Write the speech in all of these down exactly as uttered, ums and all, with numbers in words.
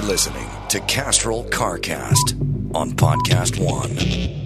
listening to Castrol CarCast on Podcast One.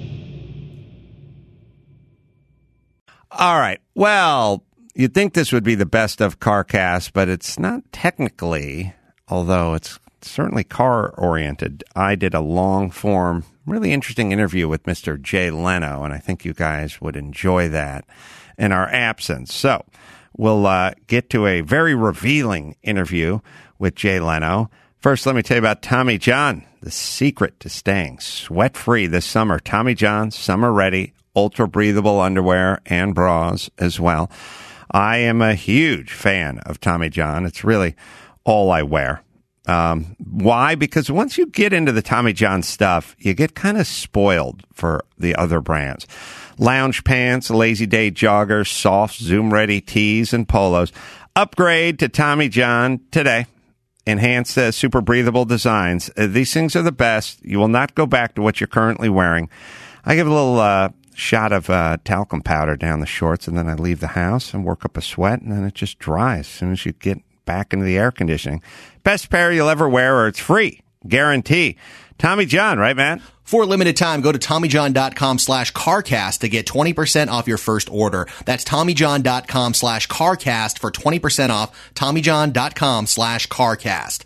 All right. Well, you'd think this would be the best of CarCast, but it's not technically, although it's certainly car-oriented. I did a long-form, really interesting interview with Mister Jay Leno, and I think you guys would enjoy that in our absence. So we'll uh, get to a very revealing interview with Jay Leno. First, let me tell you about Tommy John, the secret to staying sweat-free this summer. Tommy John, summer-ready, ultra-breathable underwear and bras as well. I am a huge fan of Tommy John. It's really all I wear. Um, why? Because once you get into the Tommy John stuff, you get kind of spoiled for the other brands. Lounge pants, lazy day joggers, soft, zoom-ready tees and polos. Upgrade to Tommy John today. Enhanced uh, super breathable designs. Uh, these things are the best. You will not go back to what you're currently wearing. I give a little uh, shot of uh, talcum powder down the shorts, and then I leave the house and work up a sweat, and then it just dries as soon as you get back into the air conditioning. Best pair you'll ever wear, or it's free. Guarantee. Tommy John, right, man? For a limited time, go to TommyJohn.com slash CarCast to get twenty percent off your first order. That's TommyJohn.com slash CarCast for twenty percent off. TommyJohn.com slash CarCast.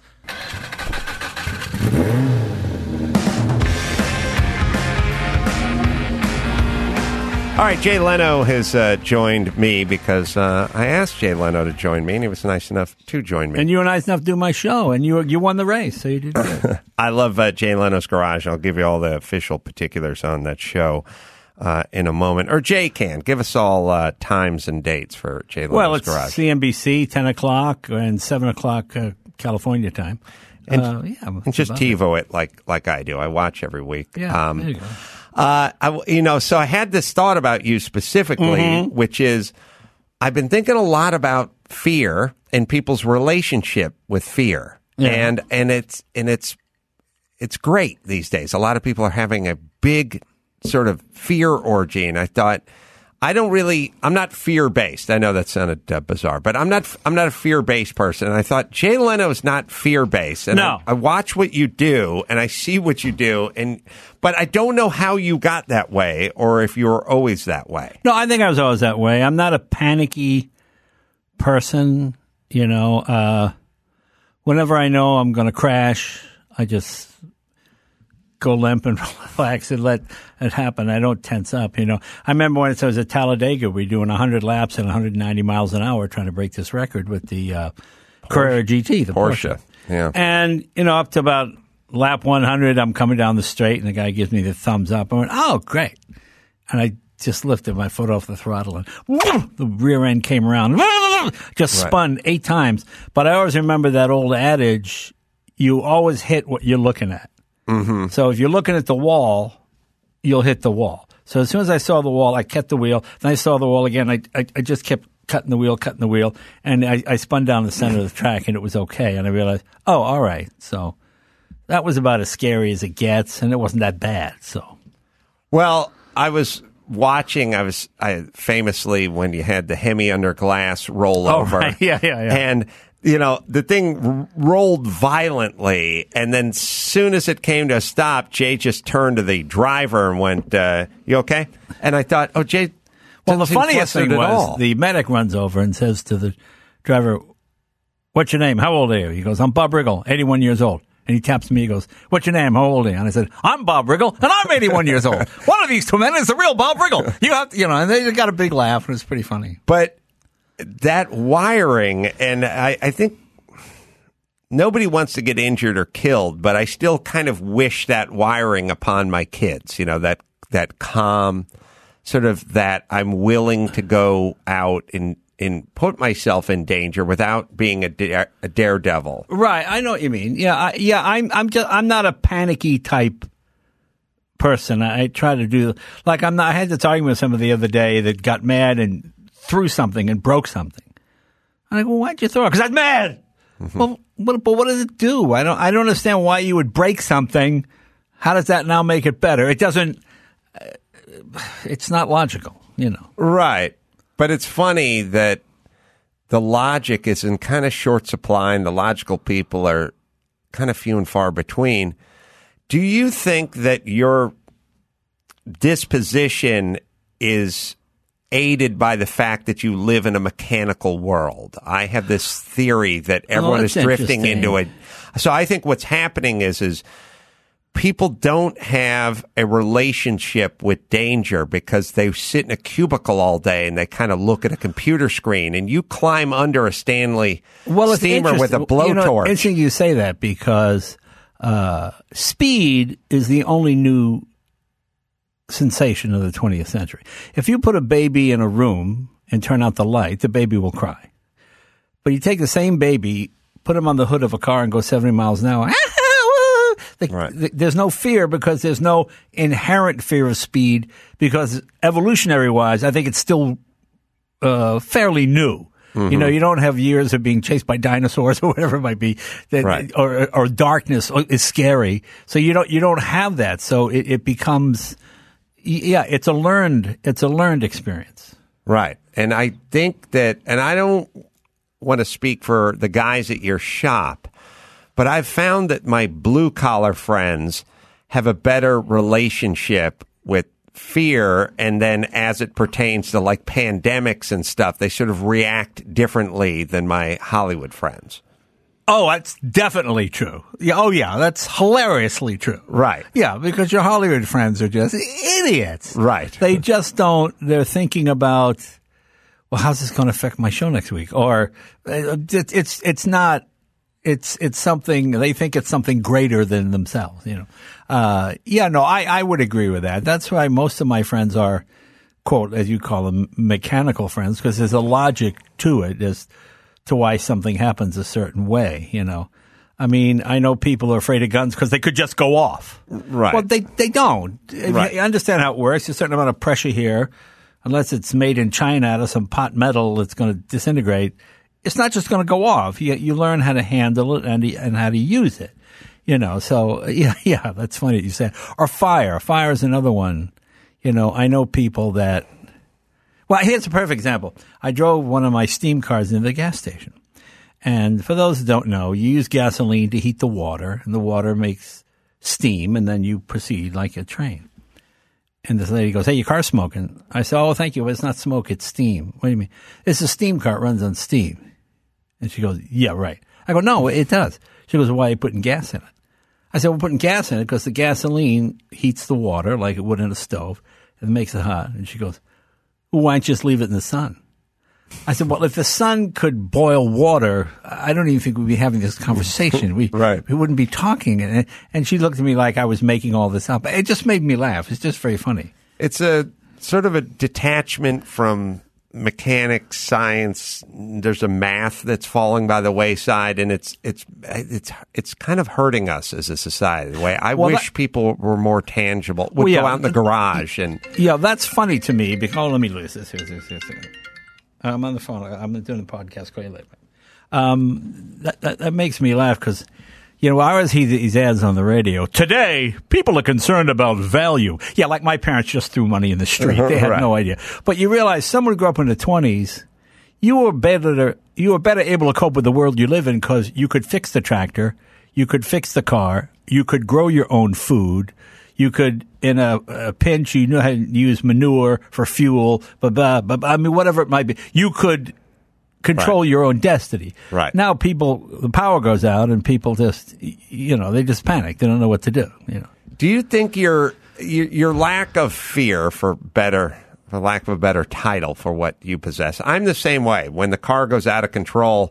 All right, Jay Leno has uh, joined me because uh, I asked Jay Leno to join me, and he was nice enough to join me. And you were nice enough to do my show, and you you won the race, so you did good. I love uh, Jay Leno's Garage. I'll give you all the official particulars on that show uh, in a moment. Or Jay can. Give us all uh, times and dates for Jay Leno's well, it's Garage. C N B C, ten o'clock, and seven o'clock uh, California time. And, uh, yeah, and just TiVo it. it like like I do. I watch every week. Yeah, um, there you go. Uh, I, you know, so I had this thought about you specifically, mm-hmm. which is I've been thinking a lot about fear and people's relationship with fear. Yeah. And, and it's, and it's, it's great these days. A lot of people are having a big sort of fear orgy. And I thought, I don't really, I'm not fear-based. I know that sounded uh, bizarre, but I'm not, I'm not a fear-based person. And I thought Jay Leno is not fear-based. And no. I, I watch what you do and I see what you do. And, but I don't know how you got that way or if you were always that way. No, I think I was always that way. I'm not a panicky person. You know, uh, whenever I know I'm going to crash, I just go limp and relax and let it happen. I don't tense up, you know. I remember when I was at Talladega, we were doing one hundred laps at one hundred ninety miles an hour trying to break this record with the uh, Carrera G T, the Porsche. Porsche. Yeah. And, you know, up to about lap one hundred, I'm coming down the straight, and the guy gives me the thumbs up. I went, oh, great. And I just lifted my foot off the throttle, and whoo, the rear end came around. Just Right. spun eight times. But I always remember that old adage, you always hit what you're looking at. Mm-hmm. So if you're looking at the wall, you'll hit the wall. So as soon as I saw the wall, I kept the wheel. Then I saw the wall again. I I, I just kept cutting the wheel, cutting the wheel, and I, I spun down the center of the track, and it was okay. And I realized, oh, all right. So that was about as scary as it gets, and it wasn't that bad. So, well, I was watching. I was I famously when you had the Hemi under glass rollover. Oh, right. Yeah, yeah, yeah. And you know, the thing r- rolled violently, and then soon as it came to a stop, Jay just turned to the driver and went, uh, you okay? And I thought, oh, Jay, well, the seem funniest thing flustered at was all. the medic runs over and says to the driver, what's your name? How old are you? He goes, I'm Bob Riggle, eighty-one years old. And he taps me. He goes, what's your name? How old are you? And I said, I'm Bob Riggle, and I'm eighty-one years old. One of these two men is the real Bob Riggle. You have to, you know, and they got a big laugh, and it's pretty funny. But that wiring, and I, I think nobody wants to get injured or killed, but I still kind of wish that wiring upon my kids, you know, that, that calm, sort of that I'm willing to go out and, and put myself in danger without being a, dare, a daredevil. Right. I know what you mean. Yeah. I, yeah. I'm, I'm just, I'm not a panicky type person. I, I try to do, like, I'm not, I had this argument with somebody the other day that got mad and threw something and broke something. And I go, why'd you throw it? Because I'm mad. Mm-hmm. Well, what, but what does it do? I don't, I don't understand why you would break something. How does that now make it better? It doesn't, uh, it's not logical, you know. Right. But it's funny that the logic is in kind of short supply and the logical people are kind of few and far between. Do you think that your disposition is aided by the fact that you live in a mechanical world? I have this theory that everyone oh, is drifting into it. So I think what's happening is, is people don't have a relationship with danger because they sit in a cubicle all day and they kind of look at a computer screen, and you climb under a Stanley well, steamer with a blowtorch. You know, it's interesting you say that because uh, speed is the only new sensation of the twentieth century. If you put a baby in a room and turn out the light, the baby will cry. But you take the same baby, put him on the hood of a car and go seventy miles an hour. The, right. the, there's no fear because there's no inherent fear of speed because evolutionary wise, I think it's still uh, fairly new. Mm-hmm. You know, you don't have years of being chased by dinosaurs or whatever it might be, that, right. or, or darkness is scary. So you don't you don't have that. So it, it becomes, yeah, it's a learned it's a learned experience. Right, and I think that, and I don't want to speak for the guys at your shop, but I've found that my blue-collar friends have a better relationship with fear, and then as it pertains to like pandemics and stuff, they sort of react differently than my Hollywood friends. Oh, that's definitely true. Yeah, oh, yeah, that's hilariously true. Right. Yeah, because your Hollywood friends are just idiots. Right. They just don't, they're thinking about, well, how's this going to affect my show next week? Or uh, it's it's it's not, it's it's something, they think it's something greater than themselves, you know. Uh, yeah, no, I, I would agree with that. That's why most of my friends are, quote, as you call them, mechanical friends, because there's a logic to it as to why something happens a certain way, you know. I mean, I know people are afraid of guns because they could just go off. Right. Well, they, they don't. If right. you understand how it works, there's a certain amount of pressure here. Unless it's made in China out of some pot metal that's going to disintegrate, it's not just going to go off. You, you learn how to handle it and, and how to use it. You know, so, yeah, yeah, that's funny that you said. Or fire. Fire is another one. You know, I know people that, well, here's a perfect example. I drove one of my steam cars into the gas station. And for those who don't know, you use gasoline to heat the water, and the water makes steam, and then you proceed like a train. And this lady goes, hey, your car's smoking. I said, oh, thank you, but it's not smoke, it's steam. What do you mean? It's a steam car, it runs on steam. And she goes, yeah, right. I go, no, it does. She goes, well, why are you putting gas in it? I said, we're putting gas in it because the gasoline heats the water like it would in a stove and makes it hot. And she goes, well, why don't you just leave it in the sun? I said, well, if the sun could boil water, I don't even think we'd be having this conversation. We, right. we wouldn't be talking. And, and she looked at me like I was making all this up. It just made me laugh. It's just very funny. It's a sort of a detachment from mechanics, science. There's a math that's falling by the wayside, and it's it's it's it's kind of hurting us as a society. The way I well, wish that, people were more tangible. Would well, yeah, go out in the garage and yeah, that's funny to me because oh, let me lose this. Here's, here's, here's, here's. I'm on the phone. I'm doing the podcast. Call you later. Um, that, that that makes me laugh because, you know, I always hear these ads on the radio. Today, people are concerned about value. Yeah, like my parents just threw money in the street. They had right. no idea. But you realize someone who grew up in the twenties, you were better you were better able to cope with the world you live in because you could fix the tractor, you could fix the car, you could grow your own food. You could, in a, a pinch, you knew how to use manure for fuel, blah, blah, blah, blah. I mean, whatever it might be. You could control right. your own destiny. Right. Now people, the power goes out and people just, you know, they just panic. They don't know what to do, you know. Do you think your, your, your lack of fear, for better, for lack of a better title for what you possess, I'm the same way. When the car goes out of control,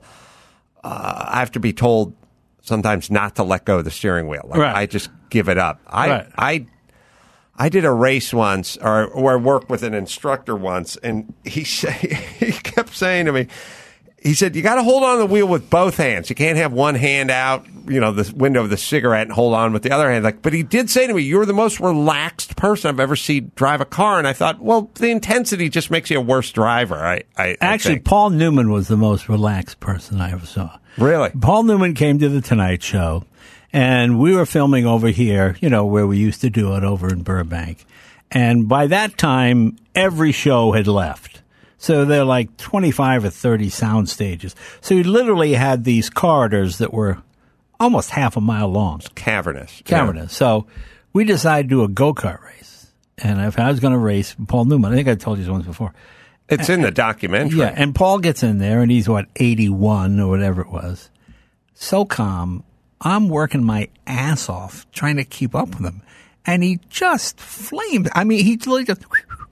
uh, I have to be told sometimes not to let go of the steering wheel. Like, right. I just give it up. I, right. I, I did a race once, or, or I worked with an instructor once, and he he kept saying to me, he said, you got to hold on to the wheel with both hands. You can't have one hand out, you know, the window of the cigarette and hold on with the other hand. Like, but he did say to me, you're the most relaxed person I've ever seen drive a car. And I thought, well, the intensity just makes you a worse driver. I, I Actually, I Paul Newman was the most relaxed person I ever saw. Really? Paul Newman came to the Tonight Show, and we were filming over here, you know, where we used to do it over in Burbank. And by that time, every show had left. So they're like twenty-five or thirty sound stages. So you literally had these corridors that were almost half a mile long. Cavernous. Cavernous. Yeah. So we decided to do a go-kart race. And if I was going to race, Paul Newman, I think I told you this once before. It's in the documentary. Yeah, and Paul gets in there, and he's, what, eighty-one or whatever it was. So calm. I'm working my ass off trying to keep up with him. And he just flamed. I mean, he literally just...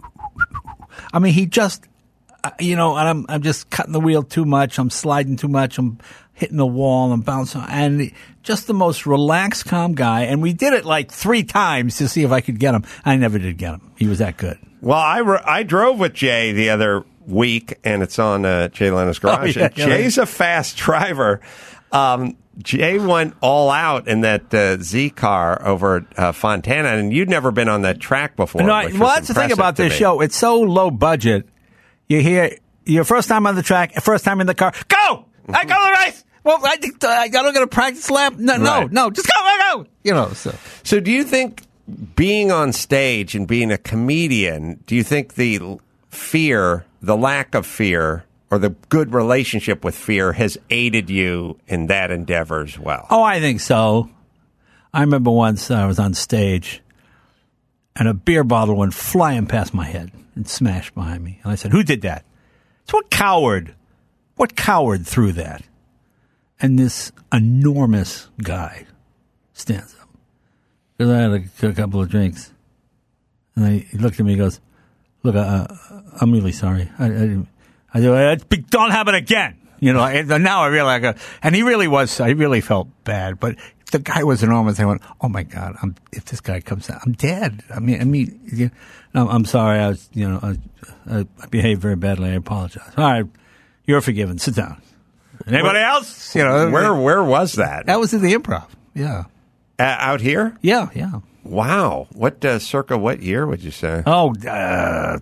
I mean, he just... You know, and I'm I'm just cutting the wheel too much. I'm sliding too much. I'm hitting the wall. I'm bouncing. And just the most relaxed, calm guy. And we did it like three times to see if I could get him. I never did get him. He was that good. Well, I, re- I drove with Jay the other week, and it's on uh, Jay Leno's Garage. Oh, yeah, and Jay's a fast driver. Um, Jay went all out in that uh, Z car over at uh, Fontana, and you'd never been on that track before. No, well, that's the thing about this show. It's so low budget. You hear your first time on the track, first time in the car. Go! I go to the race. Well, I think I don't get a practice lap. No, no, right. no. Just go, go, go. You know. So, so do you think being on stage and being a comedian, do you think the fear, the lack of fear, or the good relationship with fear has aided you in that endeavor as well? Oh, I think so. I remember once I was on stage, and a beer bottle went flying past my head and smashed behind me. And I said, who did that? It's what coward, what coward threw that? And this enormous guy stands up. Because I had a, a couple of drinks. And then he looked at me and goes, look, uh, I'm really sorry. I, I, I go, don't happen again. You know, and now I realize, I go, and he really was, I really felt bad. But the guy was enormous. I went, oh my God, I'm, if this guy comes out, I'm dead. I mean, I mean, you know, I'm sorry. I was, you know, I, I behaved very badly. I apologize. All right, you're forgiven. Sit down. Anybody where, else? You know, where where was that? That was in the Improv. Yeah, uh, out here. Yeah, yeah. Wow. What uh, circa what year would you say? Oh, uh,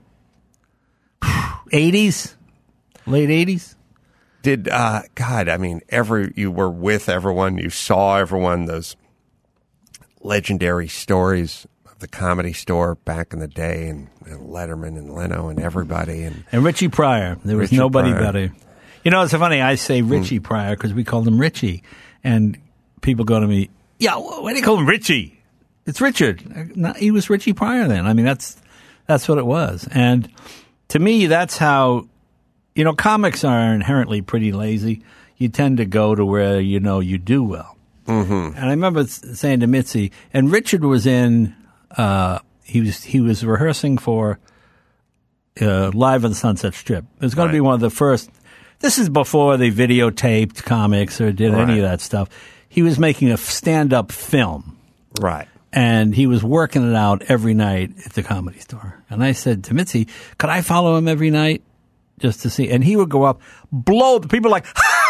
eighties, late eighties. Did uh, God? I mean, every you were with everyone, you saw everyone. Those legendary stories of the Comedy Store back in the day, and, and Letterman and Leno and everybody, and and Richie Pryor. There was Richie nobody Pryor. better. You know, it's so funny. I say Richie mm. Pryor because we called him Richie, and people go to me, "Yeah, why do you call him Richie? It's Richard." No, he was Richie Pryor then. I mean, that's that's what it was. And to me, that's how. You know, comics are inherently pretty lazy. You tend to go to where you know you do well. Mm-hmm. And I remember saying to Mitzi, and Richard was in. Uh, he was he was rehearsing for uh, Live on the Sunset Strip. It was going right. to be one of the first. This is before they videotaped comics or did right. any of that stuff. He was making a stand-up film. Right. And he was working it out every night at the Comedy Store. And I said to Mitzi, could I follow him every night just to see? And he would go up, blow, the people like,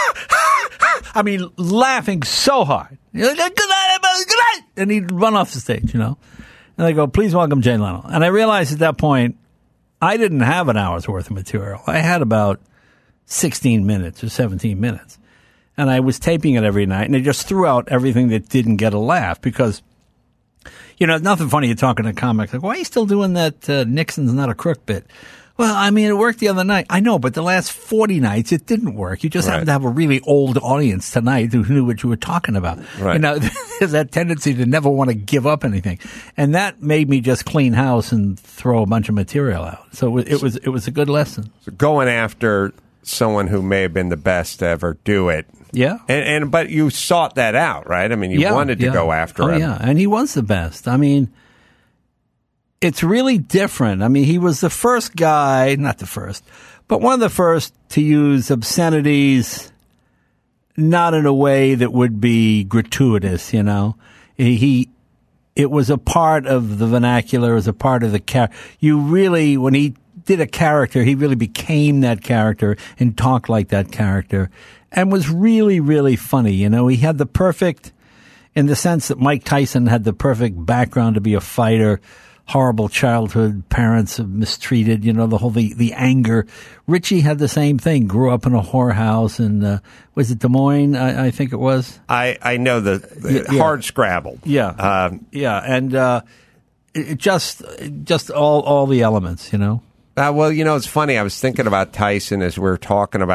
I mean, laughing so hard. Good night, good night. And he'd run off the stage, you know. And I go, please welcome Jay Leno. And I realized at that point, I didn't have an hour's worth of material. I had about sixteen minutes or seventeen minutes. And I was taping it every night, and I just threw out everything that didn't get a laugh because, you know, nothing funny. You're talking to comics like, why are you still doing that uh, Nixon's not a crook bit? Well, I mean, it worked the other night. I know, but the last forty nights, it didn't work. You just right. happened to have a really old audience tonight who knew what you were talking about. Right. You know, there's that tendency to never want to give up anything. And that made me just clean house and throw a bunch of material out. So it, it was it was a good lesson. So going after someone who may have been the best to ever do it. Yeah. And, and but you sought that out, right? I mean, you yeah, wanted to yeah. go after oh, him. Yeah, and he was the best. I mean, it's really different. I mean, he was the first guy, not the first, but one of the first to use obscenities not in a way that would be gratuitous, you know. He, it was a part of the vernacular, it was a part of the character. You really, when he did a character, he really became that character and talked like that character and was really, really funny. You know, he had the perfect, in the sense that Mike Tyson had the perfect background to be a fighter, horrible childhood, parents mistreated, you know, the whole, the, the anger. Richie had the same thing, grew up in a whorehouse in, uh, was it Des Moines? I, I think it was. I, I know the, the yeah, yeah. hard scrabbled. Yeah. Um, yeah. And, uh, it, it just, just all, all the elements, you know. Uh, well, you know, it's funny. I was thinking about Tyson as we were talking about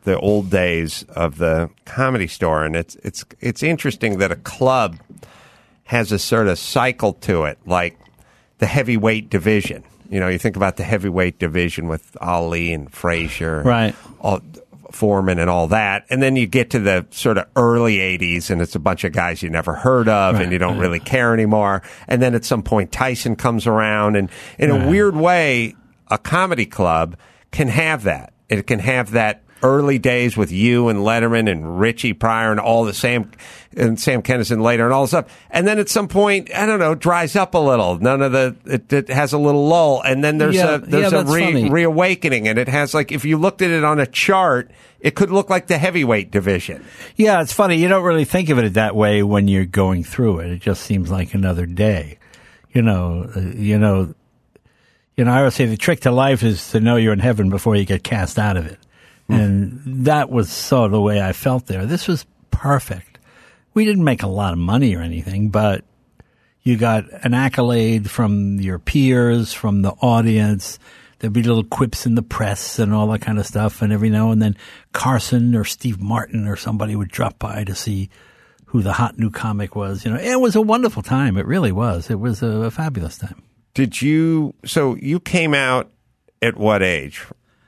the old days of the Comedy Store, and it's it's it's interesting that a club has a sort of cycle to it, like the heavyweight division. You know, you think about the heavyweight division with Ali and Frazier, right? All, Foreman and all that, and then you get to the sort of early eighties, and it's a bunch of guys you never heard of, right, and you don't right. really care anymore. And then at some point, Tyson comes around, and in right. a weird way, a comedy club can have that. It can have that early days with you and Letterman and Richie Pryor and all the Sam and Sam Kinison later and all this stuff. And then at some point, I don't know, dries up a little. None of the it, it has a little lull, and then there's yeah, a there's yeah, a re, reawakening, and it has like if you looked at it on a chart, it could look like the heavyweight division. Yeah, it's funny. You don't really think of it that way when you're going through it. It just seems like another day. You know, uh, you know, you know. I always say the trick to life is to know you're in heaven before you get cast out of it. And that was sort of the way I felt there. This was perfect. We didn't make a lot of money or anything, but you got an accolade from your peers, from the audience. There'd be little quips in the press and all that kind of stuff. And every now and then Carson or Steve Martin or somebody would drop by to see who the hot new comic was. You know, it was a wonderful time. It really was. It was a, a fabulous time. Did you, so you came out at what age?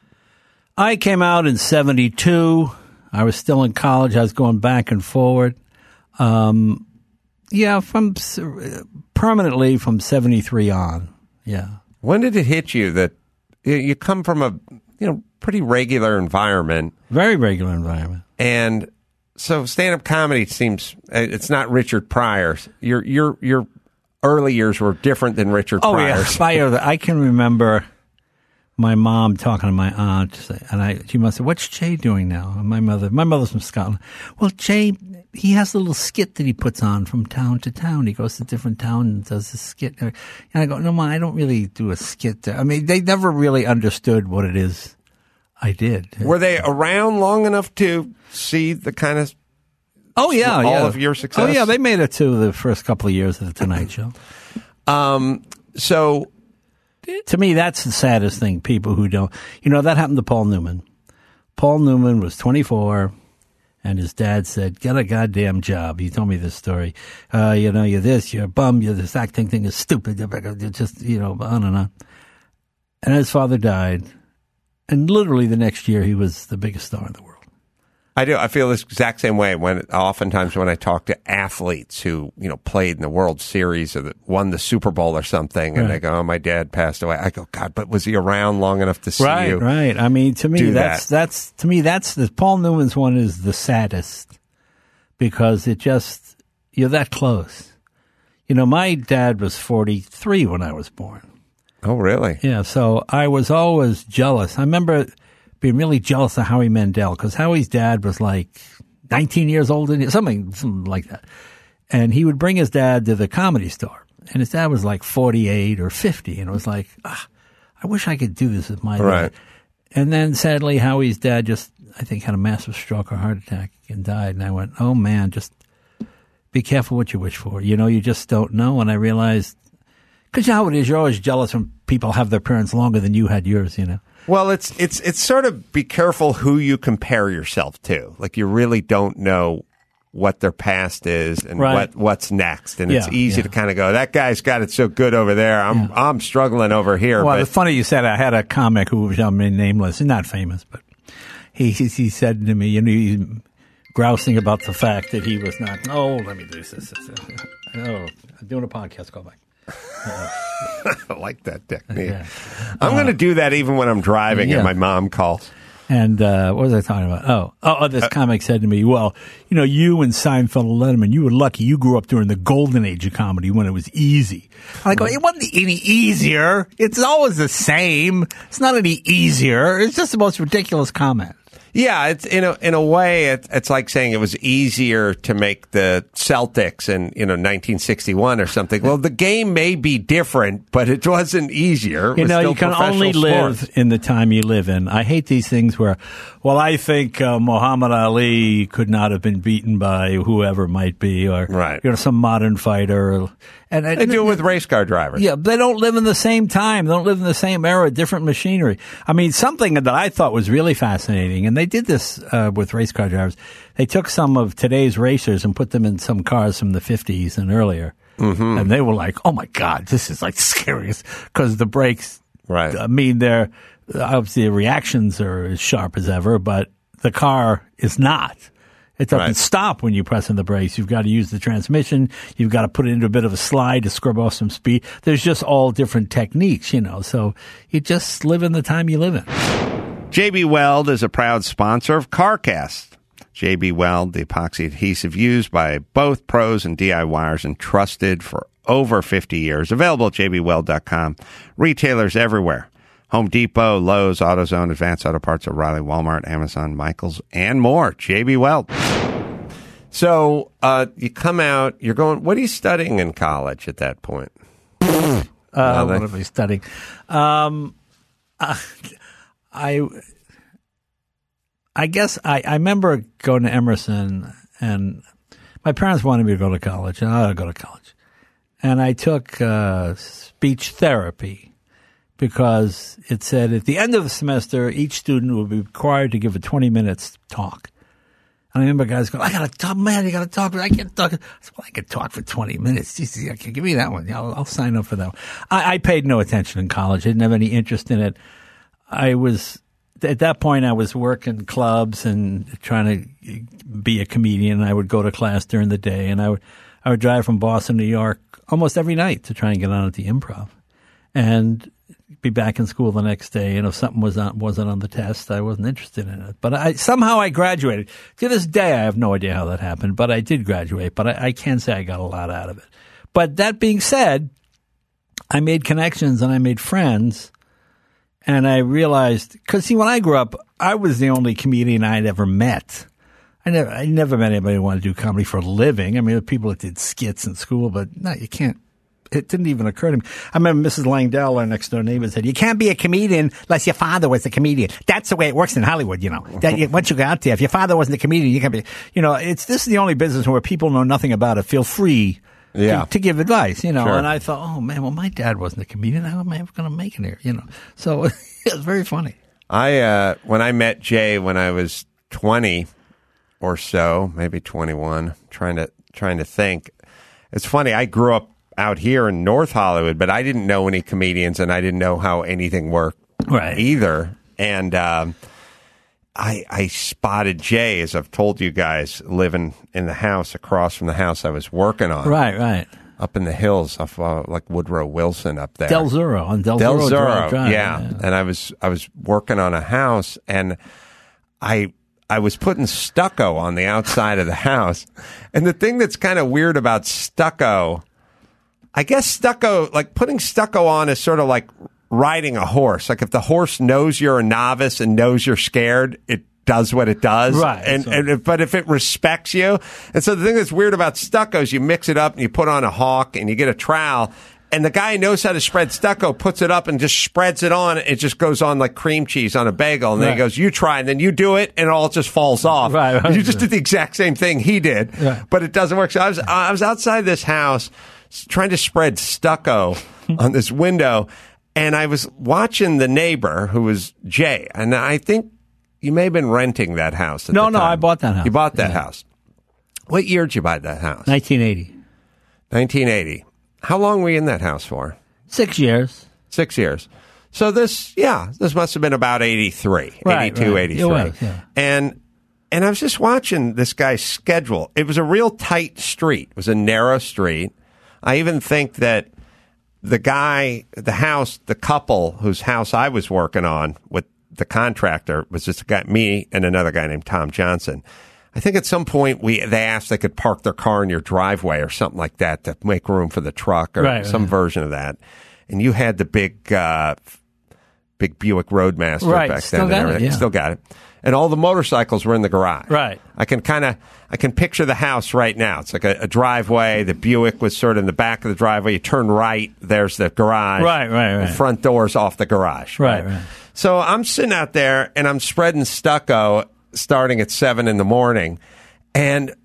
I came out in seventy-two. I was still in college. I was going back and forward. Um, yeah, from permanently from seventy-three on. Yeah. When did it hit you that you come from a you know pretty regular environment? Very regular environment. And so stand-up comedy seems it's not Richard Pryor's. Your your your early years were different than Richard oh, Pryor's. Oh yeah, I can remember my mom talking to my aunt, and I, she must say, "What's Jay doing now?" And my mother, my mother's from Scotland. Well, Jay, he has a little skit that he puts on from town to town. He goes to different towns and does a skit. And I go, "No, Mom, I don't really do a skit there." I mean, they never really understood what it is I did. Were they around long enough to see the kind of oh yeah, all yeah. of your success? Oh yeah, they made it to the first couple of years of the Tonight Show. Um, so. To me, that's the saddest thing, people who don't. You know, that happened to Paul Newman. Paul Newman was twenty-four, and his dad said, "Get a goddamn job." He told me this story. Uh, you know, you're this, you're a bum, you're this acting thing is stupid. You're just, you know, on and on. And his father died, and literally the next year, he was the biggest star in the world. I do. I feel this exact same way when oftentimes when I talk to athletes who, you know, played in the World Series or won the Super Bowl or something, and right. they go, "Oh, my dad passed away." I go, "God, but was he around long enough to see right, you?" Right, right. I mean, to me, that's that? that's to me that's the Paul Newman's one is the saddest because it just you're that close. You know, my dad was forty-three when I was born. Oh, really? Yeah. So I was always jealous. I remember being really jealous of Howie Mandel because Howie's dad was like nineteen years old, and something, something like that. And he would bring his dad to the Comedy Store, and his dad was like forty-eight or fifty, and it was like, ah, I wish I could do this with my right. dad. And then sadly, Howie's dad just, I think, had a massive stroke or heart attack and died. And I went, oh man, just be careful what you wish for. You know, you just don't know. And I realized, because you know how it is, you're always jealous when people have their parents longer than you had yours, you know. Well, it's it's it's sort of be careful who you compare yourself to. Like you really don't know what their past is and right. what what's next, and yeah, it's easy yeah. to kind of go, "That guy's got it so good over there. I'm yeah. I'm struggling over here." Well, but it's funny you said I had a comic who was um, nameless, not famous, but he he said to me, you know, he's grousing about the fact that he was not. Oh, let me do this. this, this. Oh, I'm doing a podcast. Call back. Uh, I like that technique. Yeah. I'm uh, going to do that even when I'm driving yeah. and my mom calls. And uh, what was I talking about? Oh, oh, oh this uh, comic said to me, well, you know, you and Seinfeld and Letterman, you were lucky. You grew up during the golden age of comedy when it was easy. I go, it wasn't any easier. It's always the same. It's not any easier. It's just the most ridiculous comment. Yeah, it's in a in a way, it, it's like saying it was easier to make the Celtics in you know nineteen sixty-one or something. Well, the game may be different, but it wasn't easier. It you was know, still you can professional only live sport. in the time you live in. I hate these things where, well, I think uh, Muhammad Ali could not have been beaten by whoever it might be, or right. you know, some modern fighter. And, and they do it with race car drivers. Yeah, they don't live in the same time. They don't live in the same era, different machinery. I mean, something that I thought was really fascinating, and they they did this uh, with race car drivers. They took some of today's racers and put them in some cars from the fifties and earlier. Mm-hmm. And they were like, oh, my God, this is like scariest because the brakes, right. I mean, they're obviously the reactions are as sharp as ever, but the car is not. It doesn't right. stop when you press on the brakes. You've got to use the transmission. You've got to put it into a bit of a slide to scrub off some speed. There's just all different techniques, you know. So you just live in the time you live in. J B Weld is a proud sponsor of CarCast. J B Weld, the epoxy adhesive used by both pros and D I Y ers and trusted for over fifty years. Available at j b weld dot com. Retailers everywhere. Home Depot, Lowe's, AutoZone, Advanced Auto Parts, O'Reilly, Walmart, Amazon, Michaels, and more. J B Weld. So uh, you come out, you're going, what are you studying in college at that point? Uh, what am I studying? Um, uh, I... I guess I, I remember going to Emerson, and my parents wanted me to go to college, and I ought to go to college. And I took uh, speech therapy because it said at the end of the semester, each student would be required to give a twenty minutes talk. And I remember guys going, I got to talk, man, you got to talk. I can't talk. I said, well, I can talk for twenty minutes. Jesus, okay, give me that one. I'll, I'll sign up for that one. I, I paid no attention in college. I didn't have any interest in it. I was... At that point, I was working clubs and trying to be a comedian. I would go to class during the day, and I would I would drive from Boston, New York, almost every night to try and get on at the Improv, and be back in school the next day. And if something was on, wasn't on the test, I wasn't interested in it. But I somehow I graduated. To this day, I have no idea how that happened, but I did graduate. But I, I can say I got a lot out of it. But that being said, I made connections and I made friends. And I realized, because see, when I grew up, I was the only comedian I'd ever met. I never, I never met anybody who wanted to do comedy for a living. I mean, there were people that did skits in school, but no, you can't. It didn't even occur to me. I remember Missus Langdell, our next door neighbor, said, "You can't be a comedian unless your father was a comedian." That's the way it works in Hollywood, you know. That you, once you go out there, if your father wasn't a comedian, you can't be. You know, it's this is the only business where people know nothing about it. Feel free. Yeah. To, to give advice, you know, Sure. and I thought, oh man, well, my dad wasn't a comedian. How am I ever going to make it here? You know, so it was very funny. I uh, when I met Jay when I was twenty or so, maybe twenty-one, trying to trying to think. It's funny. I grew up out here in North Hollywood, but I didn't know any comedians, and I didn't know how anything worked right. either. And um, I, I spotted Jay, as I've told you guys, living in the house across from the house I was working on. Right, right. Up in the hills, off uh, like Woodrow Wilson up there. Del Zero on Del, Del Zero, Zero, Drive, yeah. yeah. And I was I was working on a house, and I I was putting stucco on the outside of the house. And the thing that's kind of weird about stucco, I guess stucco, like putting stucco on is sort of like riding a horse. Like if the horse knows you're a novice and knows you're scared, it does what it does. Right. And, so. and if, but if it respects you, and so the thing that's weird about stucco is you mix it up and you put on a hawk and you get a trowel, and the guy who knows how to spread stucco puts it up and just spreads it on. It just goes on like cream cheese on a bagel, and then right. he goes, "You try," and then you do it, and it all just falls off. Right. right. You just did the exact same thing he did, right. but it doesn't work. So I was I was outside this house trying to spread stucco on this window. And I was watching the neighbor, who was Jay, and I think you may have been renting that house at No, the no, time. I bought that house. You bought that Yeah. house. What year did you buy that house? nineteen eighty. nineteen eighty. How long were you in that house for? Six years. Six years. So this, yeah, this must have been about eighty-three, Right, eighty-two, right. eighty-three. It was, yeah. And and I was just watching this guy's schedule. It was a real tight street. It was a narrow street. I even think that the guy, the house, the couple whose house I was working on with the contractor was just a guy, me and another guy named Tom Johnson. I think at some point we they asked they could park their car in your driveway or something like that to make room for the truck or right, some right. version of that. And you had the big, uh, big Buick Roadmaster Right, back still then. got and it, everything. yeah. Still got it. And all the motorcycles were in the garage. Right. I can kind of, I can picture the house right now. It's like a, a driveway. The Buick was sort of in the back of the driveway. You turn right, there's the garage. Right, right, right. The front door's off the garage. Right, right. So I'm sitting out there and I'm spreading stucco starting at seven in the morning. And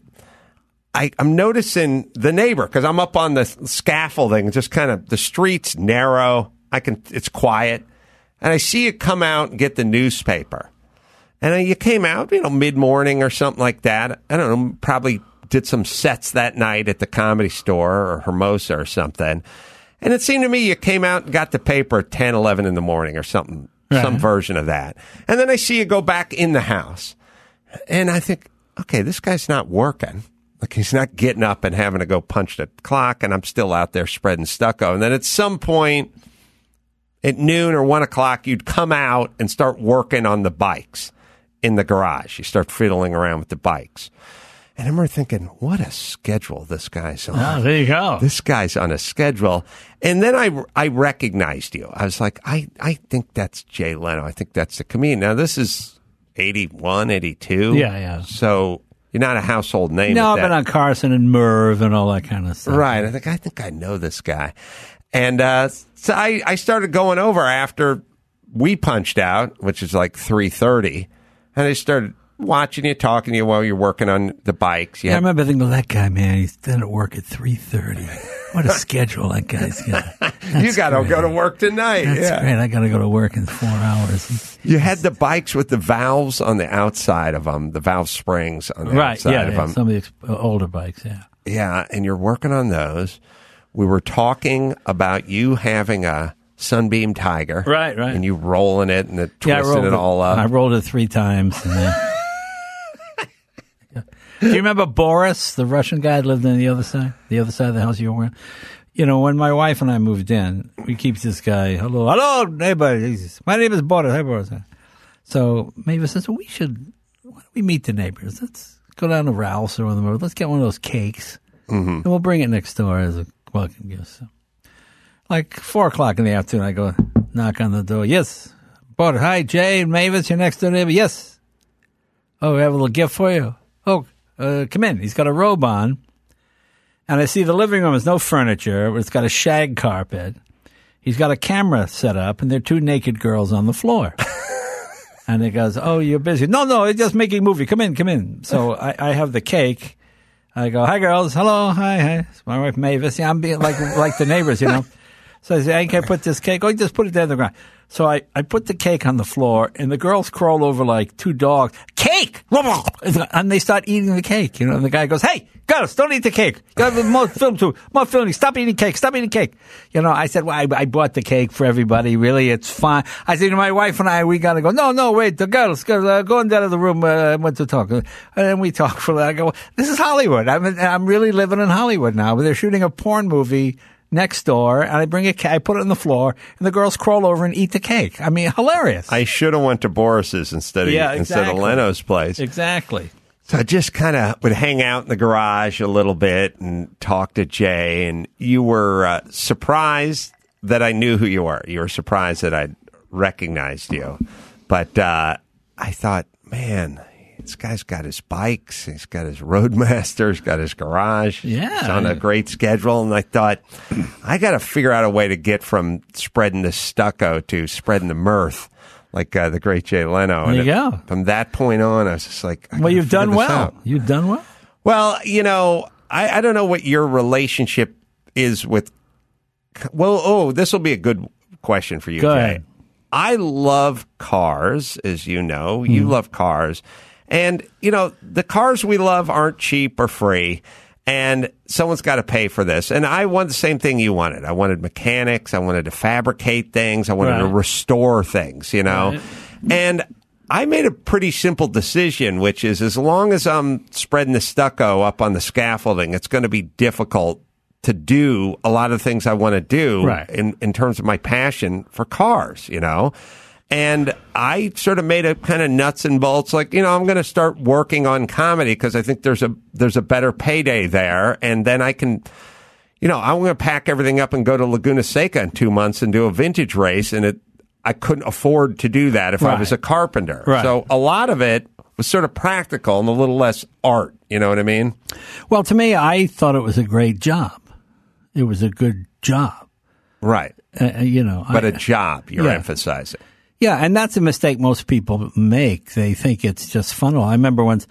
I, I'm noticing the neighbor because I'm up on the scaffolding, just kind of the street's narrow. I can, it's quiet. And I see it come out and get the newspaper. And uh, you came out, you know, mid-morning or something like that. I don't know, probably did some sets that night at the Comedy Store or Hermosa or something. And it seemed to me you came out and got the paper at ten, eleven in the morning or something, right. Some version of that. And then I see you go back in the house. And I think, okay, this guy's not working. Like, he's not getting up and having to go punch the clock, and I'm still out there spreading stucco. And then at some point, at noon or one o'clock, you'd come out and start working on the bikes in the garage. You start fiddling around with the bikes. And I remember thinking, what a schedule this guy's on. Oh, there you go. This guy's on a schedule. And then I, I recognized you. I was like, I, I think that's Jay Leno. I think that's the comedian. Now, this is eighty-one, eighty-two. Yeah, yeah. So you're not a household name. No, at I've been on Carson and Merv and all that kind of stuff. Right. I think I think I know this guy. And uh, so I, I started going over after we punched out, which is like three thirty. And I started watching you, talking to you while you're working on the bikes. You yeah, had, I remember thinking, well, that guy, man, he's done at work at three thirty. What a schedule that guy's got. You got to go to work tonight. That's yeah. great. I got to go to work in four hours. You had the bikes with the valves on the outside of them, the valve springs on the right, outside yeah, of yeah, them. some of the ex- older bikes, yeah. Yeah, and you're working on those. We were talking about you having a Sunbeam Tiger. Right, right. And you rolling it and it Yeah, twisting it all up. I rolled it three times. And then... Do you remember Boris, the Russian guy that lived on the other side, the other side of the house you were in? You know, when my wife and I moved in, we keep this guy, hello, hello, neighbor. He's, my name is Boris. Hey, Boris. So Mavis says, well, we should, why don't we meet the neighbors? Let's go down to Ralph's or on the road. Let's get one of those cakes, mm-hmm. and we'll bring it next door as a welcome gift. So, like four o'clock in the afternoon, I go knock on the door. Yes, Boris. Hi, Jay and Mavis, your next door neighbor. Yes. Oh, we have a little gift for you. Oh, uh, come in. He's got a robe on. And I see the living room has no furniture. It's got a shag carpet. He's got a camera set up, and there are two naked girls on the floor. And he goes, oh, you're busy. No, no, it's just making a movie. Come in, come in. So I, I have the cake. I go, hi, girls. Hello, hi, hi. It's my wife, Mavis. Yeah, I'm being like like the neighbors, you know. So I say, I can't put this cake. Oh, just put it down on the ground. So I, I put the cake on the floor, and the girls crawl over like two dogs. Cake! And they start eating the cake. You know, and the guy goes, hey, girls, don't eat the cake. You have more film too. More filming. Stop eating cake. Stop eating cake. You know, I said, well, I, I bought the cake for everybody. Really, it's fine. I said to my wife and I, we got to go. No, no, wait. The girls, girls uh, go in the room. Uh, I want to talk. And then we talk for that. I go, this is Hollywood. I'm, I'm really living in Hollywood now. They're shooting a porn movie next door, and I bring a cake, I put it on the floor, and the girls crawl over and eat the cake. I mean, hilarious. I should have went to Boris's instead of yeah, instead exactly. of Leno's place. Exactly. So I just kind of would hang out in the garage a little bit and talk to Jay, and you were uh, surprised that I knew who you were. You were surprised that I recognized you. But uh, I thought, man, this guy's got his bikes, he's got his Roadmaster, he's got his garage. Yeah. He's on a great schedule. And I thought, I got to figure out a way to get from spreading the stucco to spreading the mirth, like uh, the great Jay Leno. There and you it, go. From that point on, I was just like, I well, you've figure done this well. out. You've done well. Well, you know, I, I don't know what your relationship is with. Well, oh, this will be a good question for you, Go Jay. ahead. I love cars, as you know. You Mm. love cars. And, you know, the cars we love aren't cheap or free, and someone's got to pay for this. And I wanted the same thing you wanted. I wanted mechanics. I wanted to fabricate things. I wanted Right. to restore things, you know. Right. And I made a pretty simple decision, which is as long as I'm spreading the stucco up on the scaffolding, it's going to be difficult to do a lot of things I want to do Right. in, in terms of my passion for cars, you know. And I sort of made a kind of nuts and bolts, like, you know, I'm going to start working on comedy because I think there's a there's a better payday there. And then I can, you know, I'm going to pack everything up and go to Laguna Seca in two months and do a vintage race. And it, I couldn't afford to do that if I Right. was a carpenter. Right. So a lot of it was sort of practical and a little less art. You know what I mean? Well, to me, I thought it was a great job. It was a good job. Right. Uh, you know, But I, a job, you're yeah. emphasizing. Yeah, and that's a mistake most people make. They think it's just fun. I remember once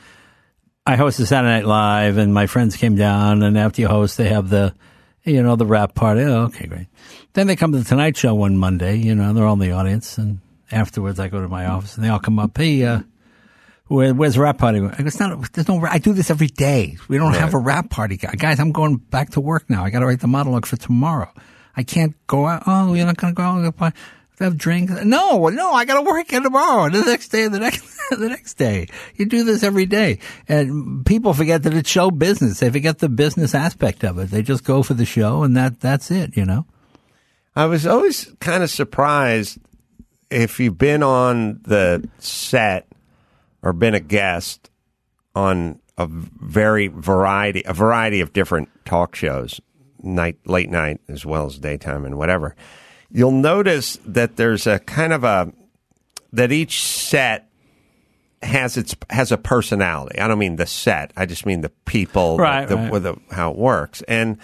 I hosted Saturday Night Live, and my friends came down, and after you host, they have the, you know, the rap party. Oh, okay, great. Then they come to the Tonight Show one Monday, you know, they're all in the audience, and afterwards I go to my office, and they all come up, hey, uh, Where, where's the rap party? I go, it's not, there's no, I do this every day. We don't Right. have a rap party. Guys, I'm going back to work now. I got to write the monologue for tomorrow. I can't go out. Oh, you're not going to go out? Have drinks? No, no, I got to work again tomorrow. The next day, the next, the next day. You do this every day. And people forget that it's show business. They forget the business aspect of it. They just go for the show and that, that's it, you know? I was always kind of surprised if you've been on the set or been a guest on a very variety, a variety of different talk shows, night, late night, as well as daytime and whatever. You'll notice that there's a kind of a, that each set has its, has a personality. I don't mean the set. I just mean the people, right, the, right. With the, how it works. And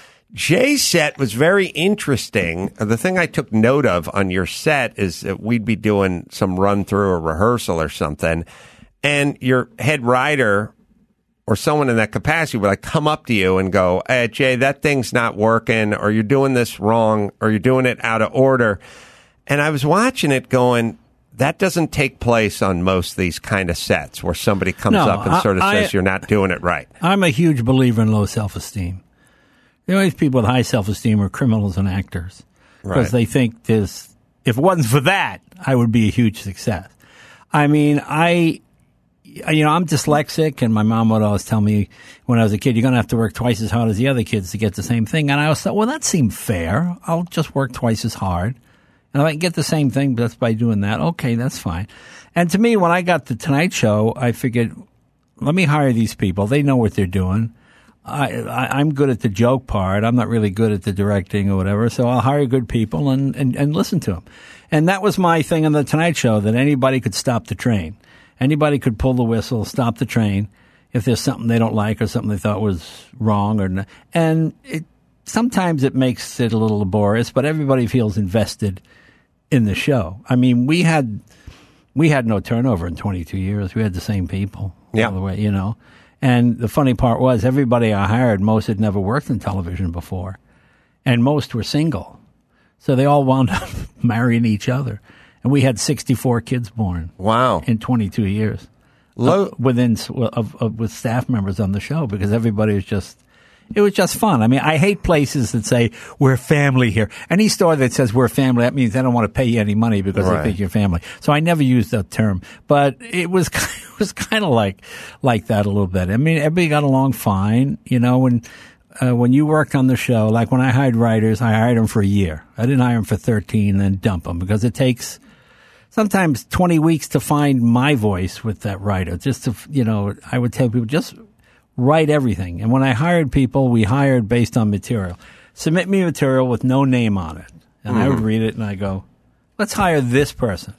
Jay's set was very interesting. The thing I took note of on your set is that we'd be doing some run through or rehearsal or something, and your head writer or someone in that capacity would like come up to you and go, "Hey, Jay, that thing's not working, or you're doing this wrong, or you're doing it out of order." And I was watching it going, that doesn't take place on most of these kind of sets where somebody comes No, up and I- sort of I- says you're not doing it right. I'm a huge believer in low self-esteem. There are always people with high self-esteem are criminals and actors because Right. they think this. If it wasn't for that, I would be a huge success. I mean, I, you know, I'm dyslexic, and my mom would always tell me when I was a kid, "You're going to have to work twice as hard as the other kids to get the same thing." And I always thought, well, that seemed fair. I'll just work twice as hard, and if I can get the same thing just by doing that, okay, that's fine. And to me, when I got the Tonight Show, I figured, let me hire these people. They know what they're doing. I, I, I'm good at the joke part. I'm not really good at the directing or whatever. So I'll hire good people and, and, and listen to them. And that was my thing on the Tonight Show, that anybody could stop the train. Anybody could pull the whistle, stop the train if there's something they don't like or something they thought was wrong. Or not. And it, sometimes it makes it a little laborious, but everybody feels invested in the show. I mean, we had we had no turnover in twenty-two years. We had the same people Yeah. all the way, you know. And the funny part was, everybody I hired, most had never worked in television before, and most were single. So they all wound up marrying each other. And we had sixty-four kids born Wow. in twenty-two years. Low, uh, within of, of with staff members on the show, because everybody was just, it was just fun. I mean, I hate places that say we're family here. Any store that says we're family, that means they don't want to pay you any money because Right. they think you're family. So I never used that term, but it was it was kind of like like that a little bit. I mean, everybody got along fine, you know. When uh, when you worked on the show, like when I hired writers, I hired them for a year. I didn't hire them for thirteen and then dump them, because it takes sometimes twenty weeks to find my voice with that writer. Just to, you know, I would tell people, just write everything. And when I hired people, we hired based on material. Submit me material with no name on it. And I would read it and I go, let's hire this person.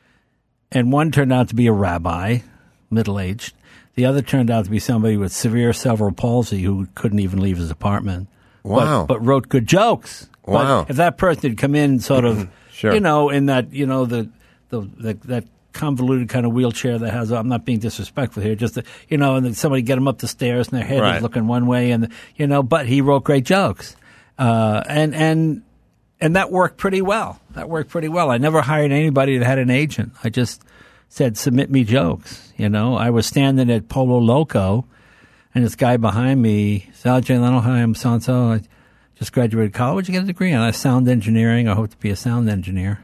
And one turned out to be a rabbi, middle-aged. The other turned out to be somebody with severe cerebral palsy who couldn't even leave his apartment. Wow. But, but wrote good jokes. Wow. But if that person had come in sort of, Sure. you know, in that, you know, the, the, the that convoluted kind of wheelchair that has, I'm not being disrespectful here, just, the, you know, and then somebody get him up the stairs and their head Right. is looking one way, and, you know, but he wrote great jokes. Uh, and, and, and that worked pretty well. That worked pretty well. I never hired anybody that had an agent. I just said, submit me jokes. You know, I was standing at Polo Loco, and this guy behind me said, "Oh, Jay Leno, hi, I'm so-and-so. I just graduated college. What'd you get a degree in?" I sound engineering. I hope to be a sound engineer.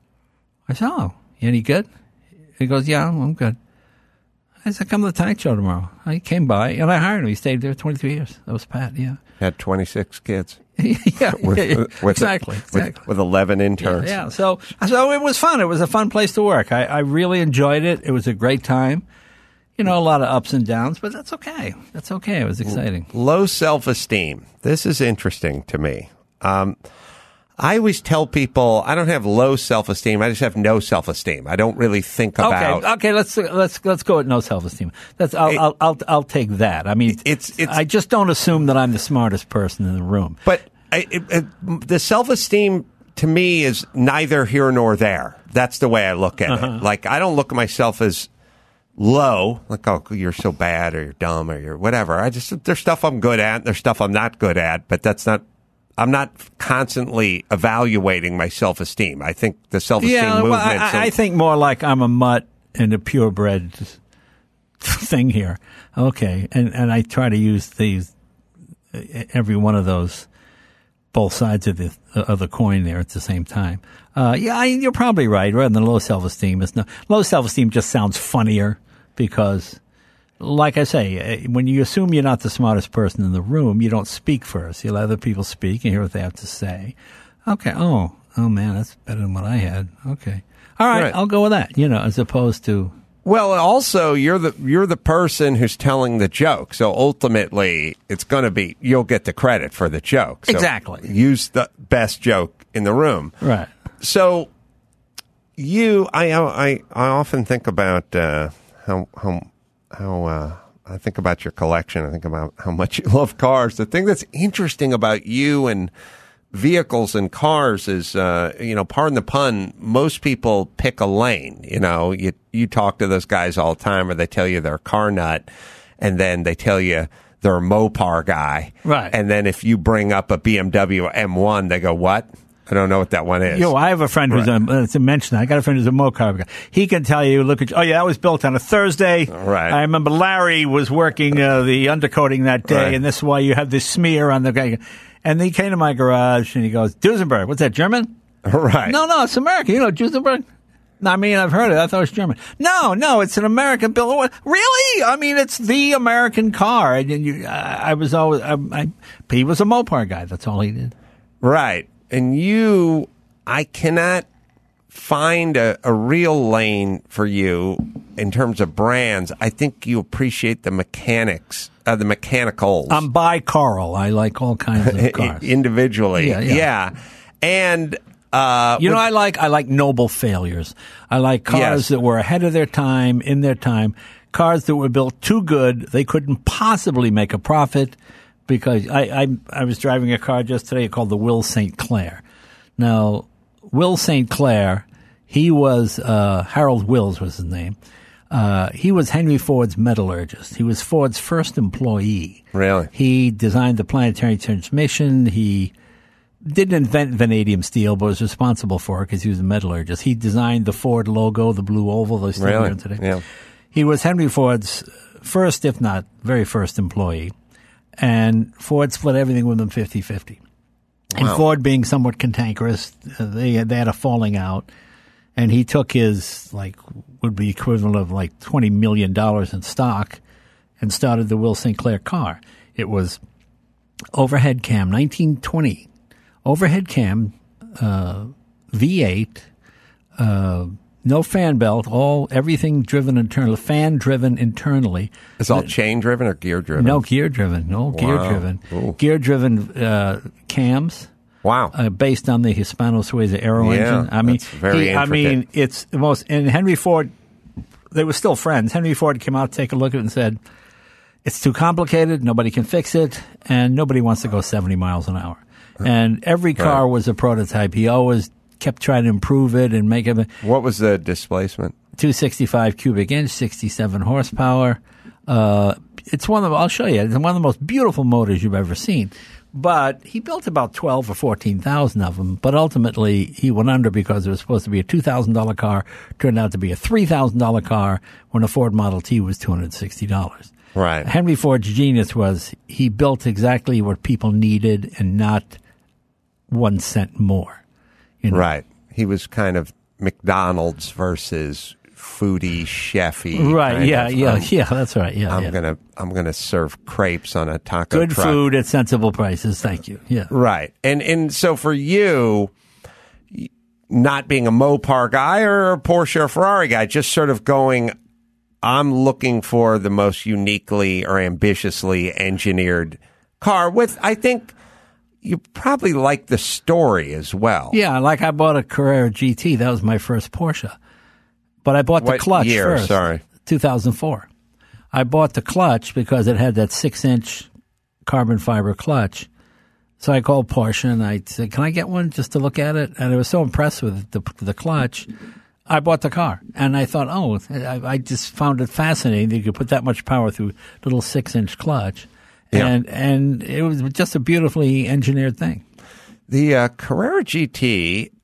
I said, "Oh, you any good?" He goes, "Yeah, I'm good." I said, "Come to the Tonight Show tomorrow." He came by, and I hired him. He stayed there twenty-three years. That was Pat, yeah. Had twenty-six kids. yeah, With, yeah, with- with- exactly, with- exactly. With eleven interns. Yeah, so so it was fun. It was a fun place to work. I, I really enjoyed it. It was a great time. You know, a lot of ups and downs, but that's okay. That's okay. It was exciting. Low self-esteem. This is interesting to me. Um, I always tell people I don't have low self-esteem. I just have no self-esteem. I don't really think about. Okay, okay. Let's let's let's go with no self-esteem. That's I'll It- I'll, I'll I'll take that. I mean, It's- it's- I just don't assume that I'm the smartest person in the room. But I, it, it, the self-esteem to me is neither here nor there. That's the way I look at Uh-huh. it. Like, I don't look at myself as low, like, oh, you're so bad or you're dumb or you're whatever. I just, there's stuff I'm good at, there's stuff I'm not good at, but that's not, I'm not constantly evaluating my self-esteem. I think the self-esteem Yeah, movement. well, I, I think more like I'm a mutt and a purebred thing here. Okay, and and I try to use these every one of those, both sides of the of the coin there at the same time. Uh, yeah, I, you're probably right. Rather than low self esteem, is no low self esteem just sounds funnier because, like I say, when you assume you're not the smartest person in the room, you don't speak first. You let other people speak and hear what they have to say. Okay. Oh, oh man, that's better than what I had. Okay. All right, right. I'll go with that. You know, as opposed to. Well, also you're the you're the person who's telling the joke, so ultimately it's going to be you'll get the credit for the joke. So exactly. Use the best joke in the room. Right. So you, I I I often think about uh, how how how uh, I think about your collection. I think about how much you love cars. The thing that's interesting about you and vehicles and cars is, uh, you know, pardon the pun, most people pick a lane. You know, you you talk to those guys all the time, or they tell you they're a car nut, and then they tell you they're a Mopar guy. Right. And then if you bring up a B M W M one, they go, "What? I don't know what that one is." Yo, I have a friend who's right. a, uh, to mention that. I got a friend who's a Mopar guy. He can tell you, look at, oh yeah, that was built on a Thursday. Right. I remember Larry was working uh, the undercoating that day, right. and this is why you have this smear on the guy. And he came to my garage and he goes, Duesenberg, what's that, German? Right. No, no, it's American. You know, Duesenberg? I mean, I've heard it. I thought it was German. No, no, it's an American build. Really? I mean, it's the American car. And you, I, I was always, I, I, he was a Mopar guy. That's all he did. Right. And you, I cannot find a, a real lane for you in terms of brands. I think you appreciate the mechanics, uh, the mechanicals. I'm by Carl. I like all kinds of cars. Individually. Yeah, yeah. yeah. And, uh, you know, with, I like, I like noble failures. I like cars yes. that were ahead of their time, in their time, cars that were built too good. They couldn't possibly make a profit because I, I, I was driving a car just today called the Will Saint Clair. Now, Will Saint Clair, he was, uh, Harold Wills was his name. Uh, he was Henry Ford's metallurgist. He was Ford's first employee. Really? He designed the planetary transmission. He didn't invent vanadium steel, but was responsible for it because he was a metallurgist. He designed the Ford logo, the blue oval they still really? wear today. Yeah. He was Henry Ford's first, if not very first employee. And Ford split everything with him fifty-fifty. And Wow. Ford being somewhat cantankerous, uh, they, they had a falling out. And he took his, like, would be equivalent of like twenty million dollars in stock and started the Will Saint Clair car. It was overhead cam, nineteen twenty. Overhead cam, uh, V eight, uh, no fan belt, all, everything driven internally, fan driven internally. It's all chain driven or gear driven? No, gear driven. No, gear Wow. driven. Ooh. Gear driven, uh, cams. Wow. Uh, based on the Hispano Suiza aero Yeah, engine. I mean, that's very he, I intricate. mean, it's the most. And Henry Ford, they were still friends. Henry Ford came out, take a look at it, and said, "It's too complicated. Nobody can fix it, and nobody wants to go seventy miles an hour." And every car Right. was a prototype. He always kept trying to improve it and make it. What was the displacement? two sixty-five cubic inch, sixty-seven horsepower. Uh, it's one of the, I'll show you. It's one of the most beautiful motors you've ever seen. But he built about twelve or fourteen thousand of them. But ultimately, he went under because it was supposed to be a two thousand dollars car. Turned out to be a three thousand dollars car when a Ford Model T was two hundred sixty dollars. Right. Henry Ford's genius was he built exactly what people needed and not one cent more. You know? Right. He was kind of McDonald's versus foodie, chefy. Right. kind Yeah. of, Yeah. um, yeah. That's right. Yeah. I'm yeah. gonna I'm gonna serve crepes on a taco Good truck. food at sensible prices. Thank you. Yeah. Right. And and so for you, not being a Mopar guy or a Porsche or Ferrari guy, just sort of going, I'm looking for the most uniquely or ambitiously engineered car with, I think you probably like the story as well. Yeah, like I bought a Carrera G T. That was my first Porsche. But I bought the What clutch year? first. Sorry. two thousand four. I bought the clutch because it had that six-inch carbon fiber clutch. So I called Porsche and I said, can I get one just to look at it? And I was so impressed with the, the clutch, I bought the car. And I thought, oh, I, I just found it fascinating that you could put that much power through a little six-inch clutch. Yeah. And and it was just a beautifully engineered thing. The uh, Carrera G T,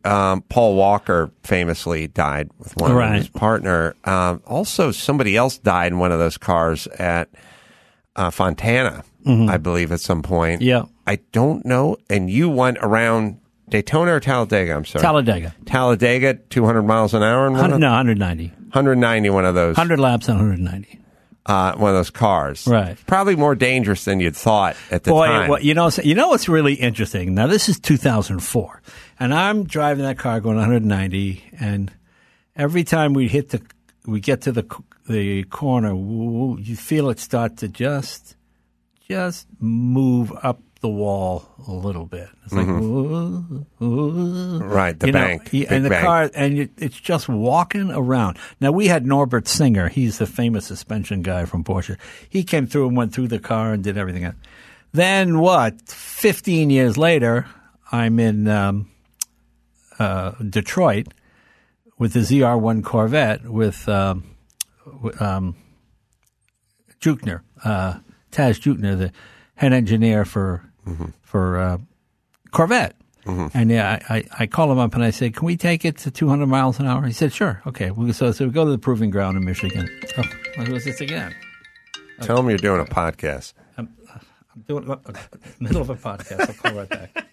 um, Paul Walker famously died with one Right. of his partner. Um, also, somebody else died in one of those cars at uh, Fontana, Mm-hmm. I believe, at some point. Yeah. I don't know. And you went around Daytona or Talladega? I'm sorry. Talladega. Talladega, two hundred miles an hour in one of, No, one hundred ninety. one hundred ninety, one of those. one hundred laps on one hundred ninety. Uh, one of those cars. Right. Probably more dangerous than you'd thought at the Boy, time. well, you know, you know what's really interesting? Now, this is two thousand four, and I'm driving that car going one hundred ninety, and every time we hit the, we get to the the corner, woo, you feel it start to just, just move up the wall a little bit. It's like, woo, woo. Right, the You know, bank. he- big and the bank. car, and it, it's just walking around. Now, we had Norbert Singer. He's the famous suspension guy from Porsche. He came through and went through the car and did everything else. Then what? fifteen years later, I'm in um, uh, Detroit with the Z R one Corvette with um, w- um, Juchner, uh, Taz Juchner, the head engineer for Mm-hmm. for uh, Corvette. Mm-hmm. And yeah, I, I, I call him up and I say, "Can we take it to two hundred miles an hour?" He said, "Sure, okay." We, so so we go to the proving ground in Michigan. Oh, what was this again? Tell them you're doing a podcast. I'm doing uh, middle of a podcast. I'll call right back.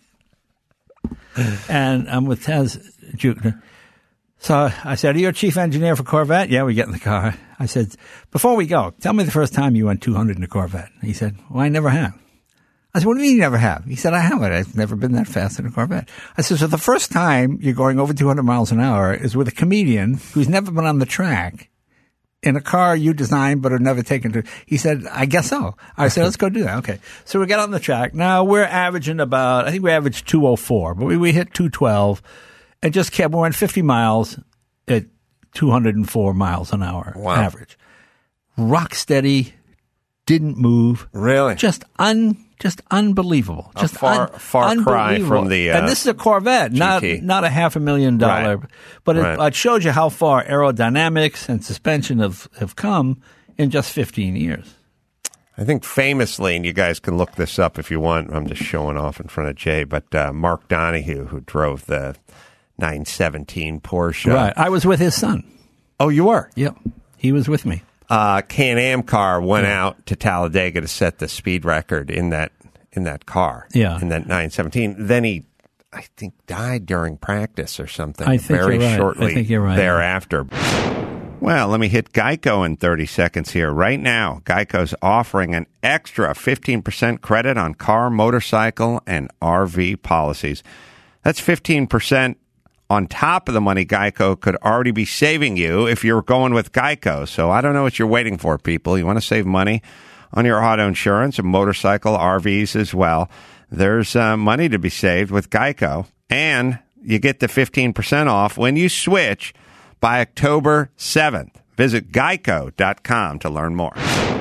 And I'm with Taz Juchner. So I said, "Are you a chief engineer for Corvette?" "Yeah." We get in the car. I said, "Before we go, tell me the first time you went two hundred in a Corvette." He said, "Well, I never have." I said, "What do you mean you never have?" He said, "I haven't. I've never been that fast in a Corvette." I said, "So the first time you're going over two hundred miles an hour is with a comedian who's never been on the track in a car you designed but have never taken to." He said, "I guess so." I said, "Let's go do that." Okay. So we got on the track. Now we're averaging about, I think we averaged two oh four, but we, we hit two twelve and just kept, we went fifty miles at two hundred four miles an hour Wow. average. Rock steady, didn't move. Really? Just un, just unbelievable. Just far- un- far cry unbelievable. from the, uh, and this is a Corvette, not G T. not a half a million dollar. Right. But it, Right. it shows you how far aerodynamics and suspension have, have come in just fifteen years. I think famously, and you guys can look this up if you want, I'm just showing off in front of Jay, but uh, Mark Donahue, who drove the nine seventeen Porsche. Right. I was with his son. Oh, you were? Yep. He was with me. Uh, Can-Am car went out to Talladega to set the speed record in that in that car. Yeah. In that nine seventeen. Then he, I think, died during practice or something. I think very you're right. I shortly think you're right. thereafter. Well, let me hit Geico in thirty seconds here. Right now, Geico's offering an extra fifteen percent credit on car, motorcycle, and R V policies. That's fifteen percent on top of the money Geico could already be saving you if you're going with Geico. So I don't know what you're waiting for, people. You want to save money on your auto insurance and motorcycle, R Vs as well. There's uh, money to be saved with Geico, and you get the fifteen percent off when you switch by October seventh. Visit geico dot com to learn more.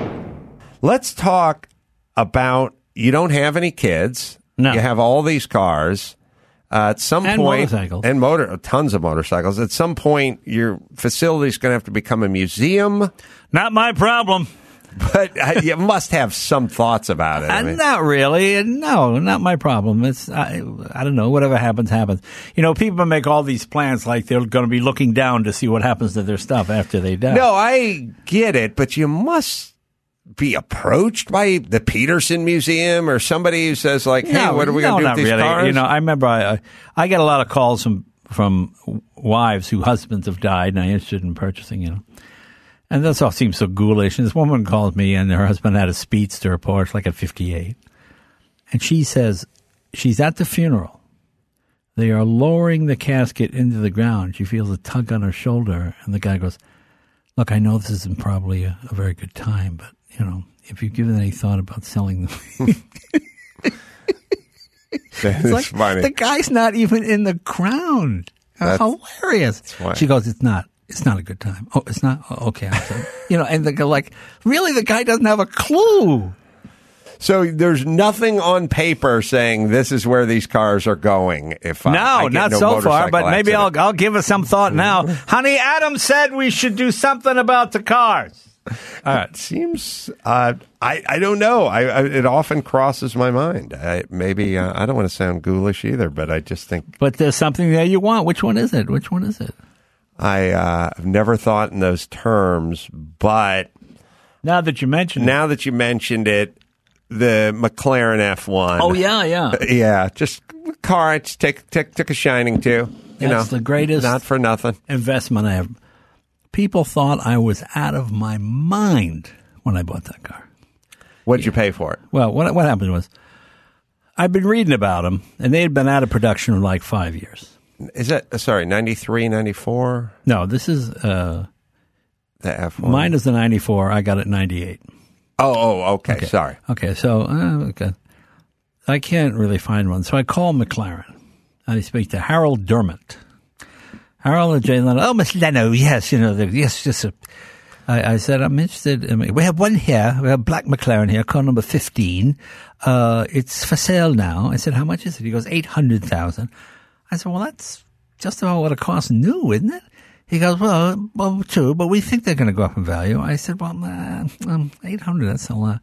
Let's talk about, you don't have any kids. No. You have all these cars. Uh, at some And point, motorcycles. and motor, tons of motorcycles. At some point, your facility is going to have to become a museum. Not my problem. But uh, you must have some thoughts about it. I Uh, mean, not really. No, not my problem. It's I, I don't know. Whatever happens, happens. You know, people make all these plans like they're going to be looking down to see what happens to their stuff after they die. no, I get it, but you must be approached by the Peterson Museum or somebody who says, like, hey, No, what are we no, going to do not with these really. cars? You know, I remember I, I I get a lot of calls from from wives whose husbands have died and are interested in purchasing. You know, and this all seems so ghoulish. And this woman calls me, and her husband had a Speedster Porsche, like a fifty-eight, and she says she's at the funeral. They are lowering the casket into the ground. She feels a tug on her shoulder, and the guy goes, "Look, I know this isn't probably a, a very good time, but you know, if you've given any thought about selling them." That's It's like, funny. the guy's not even in the ground. That's That's- hilarious. funny. She goes, "It's not. It's not a good time." "Oh, it's not? Oh, okay." I'm sorry." You know, and they're like, really, the guy doesn't have a clue. So there's nothing on paper saying this is where these cars are going. If I, No, I get not no so far, but motorcycle maybe accident. I'll I'll give it some thought now. Honey, Adam said we should do something about the cars. All right. It seems, uh, I, I don't know. I, I it often crosses my mind. I, maybe, uh, I don't want to sound ghoulish either, but I just think. But there's something there you want. Which one is it? Which one is it? I, uh, have never thought in those terms, but. Now that you mentioned Now that you mentioned it, the McLaren F one. Oh, yeah, yeah. Yeah, just car I just take, take, took a shining to. You That's know, the greatest not for nothing. investment I have. People thought I was out of my mind when I bought that car. What'd you pay for it? Well, what what happened was I've been reading about them, and they had been out of production for like five years. Is that, sorry, ninety-three, ninety-four? No, this is, uh, The F one? mine is the ninety-four. I got it ninety-eight. Oh, oh, okay, Okay. sorry. Okay, so uh, okay. I can't really find one. So I call McLaren, and I speak to Harold Dermott. Harold and Jay Leno. Oh, Miss Leno, yes, you know, the, yes, just a, I, I said, I'm interested. In, we have one here. We have black McLaren here, car number fifteen. Uh, it's for sale now. I said, how much is it? He goes, eight hundred thousand dollars. I said, well, that's just about what it costs new, isn't it? He goes, well, well, true, but we think they're going to go up in value. I said, well, uh, um, eight hundred, that's a lot.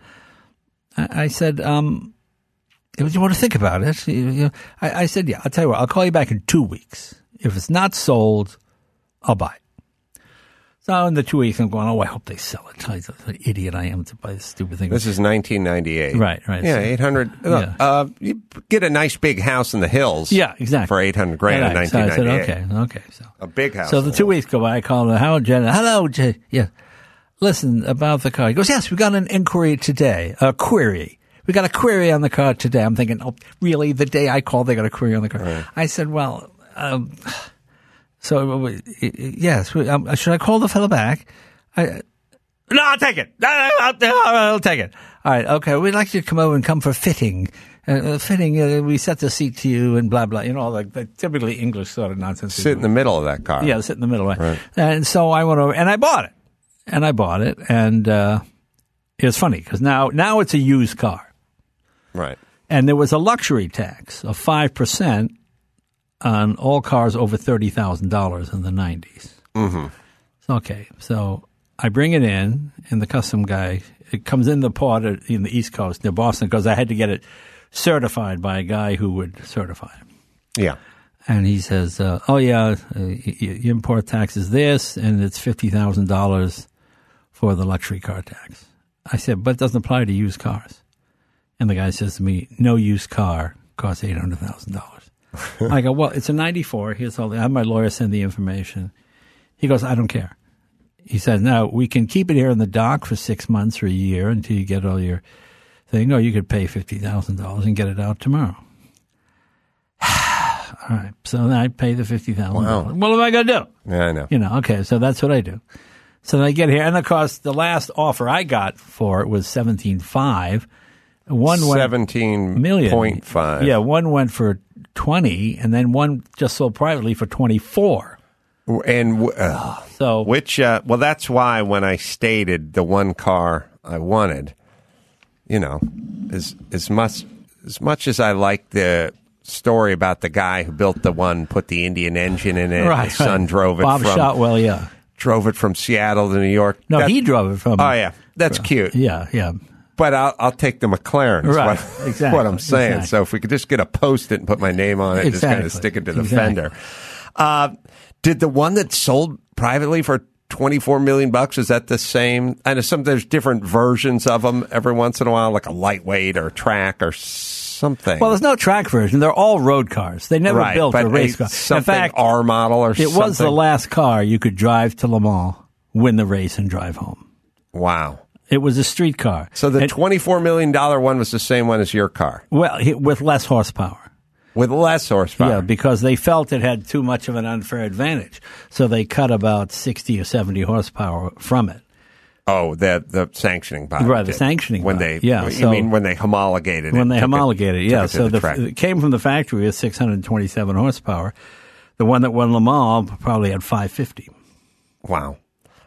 I, I said, um, do you want to think about it? You, you, I, I said, yeah, I'll tell you what, I'll call you back in two weeks. If it's not sold, I'll buy it. So in the two weeks, I'm going, oh, I hope they sell it. I'm an idiot I am to buy this stupid thing. This is nineteen ninety-eight. Right, right. Yeah, So- eight hundred. Yeah. Uh, you get a nice big house in the hills. Yeah, exactly. For eight hundred grand in Right. So I nineteen ninety-eight. said, okay, okay. So A big house. So in the two hills. weeks go by, I call him, Howard Jenner. Hello, Jay. Yeah. Listen, about the car. He goes, yes, we got an inquiry today, a query. We got a query on the car today. I'm thinking, oh, really? The day I called, they got a query on the car. Right. I said, well, um, so, uh, yes, we- um, should I call the fellow back? I, no, I'll take it. No, no, I'll, I'll, I'll take it. All right, okay. We'd like you to come over and come for fitting. Uh, fitting, uh, we set the seat to you and blah, blah. You know, like the typically English sort of nonsense. Sit in the middle of that car. Yeah, sit in the middle. Right? Right. And so I went over and I bought it. And I bought it. And uh, it was funny because now, now it's a used car. Right. And there was a luxury tax of five percent on all cars over thirty thousand dollars in the nineties. Mm-hmm. Okay, so I bring it in, and the custom guy, it comes in the port in the East Coast near Boston because I had to get it certified by a guy who would certify it. Yeah. And he says, uh, oh, yeah, uh, y- y- import tax is this, and it's fifty thousand dollars for the luxury car tax. I said, but it doesn't apply to used cars. And the guy says to me, no used car costs eight hundred thousand dollars. I go, well, it's a ninety-four. Here's all the, I have my lawyer send the information. He goes, I don't care. He said, no, we can keep it here in the dock for six months or a year until you get all your thing, or you could pay fifty thousand dollars and get it out tomorrow. All right. So then I pay the fifty thousand dollars. Wow. What am I going to do? Yeah, I know. You know, okay, so that's what I do. So then I get here, and of course, the last offer I got for it was seventeen five. One went seventeen million point five. Yeah, one went for twenty, and then one just sold privately for twenty four. And uh, So which, uh, well, that's why when I stated the one car I wanted, you know, as as much as much as I like the story about the guy who built the one, put the Indian engine in it, right, his son right. drove it Bob from Shotwell, yeah. drove it from Seattle to New York. No, That- he drove it from. Oh yeah, that's cute. Yeah, yeah. But I'll, I'll take the McLaren. is Right, what, exactly, what I'm saying. exactly. So if we could just get a Post-it and put my name on it, just kind Exactly, of stick it to the exactly. fender. Uh, did the one that sold privately for twenty-four million bucks, is that the same? I know some there's different versions of them every once in a while, like a lightweight or a track or something. Well, there's no track version. They're all road cars. They never right, built but a race car. something In fact, R model or it something. was the last car you could drive to Le Mans, win the race, and drive home. Wow. It was a street car. So the And- twenty-four million dollars one was the same one as your car, well, he- with less horsepower. with less horsepower. Yeah, because they felt it had too much of an unfair advantage. So they cut about sixty or seventy horsepower from it. Oh, the the sanctioning body. Right, the did. sanctioning when body. they. Yeah, You so- mean when they homologated it? When they took it- homologated, took yeah. it to So the the, track. it came from the factory with six hundred twenty-seven horsepower. The one that won Le Mans probably had five fifty. Wow.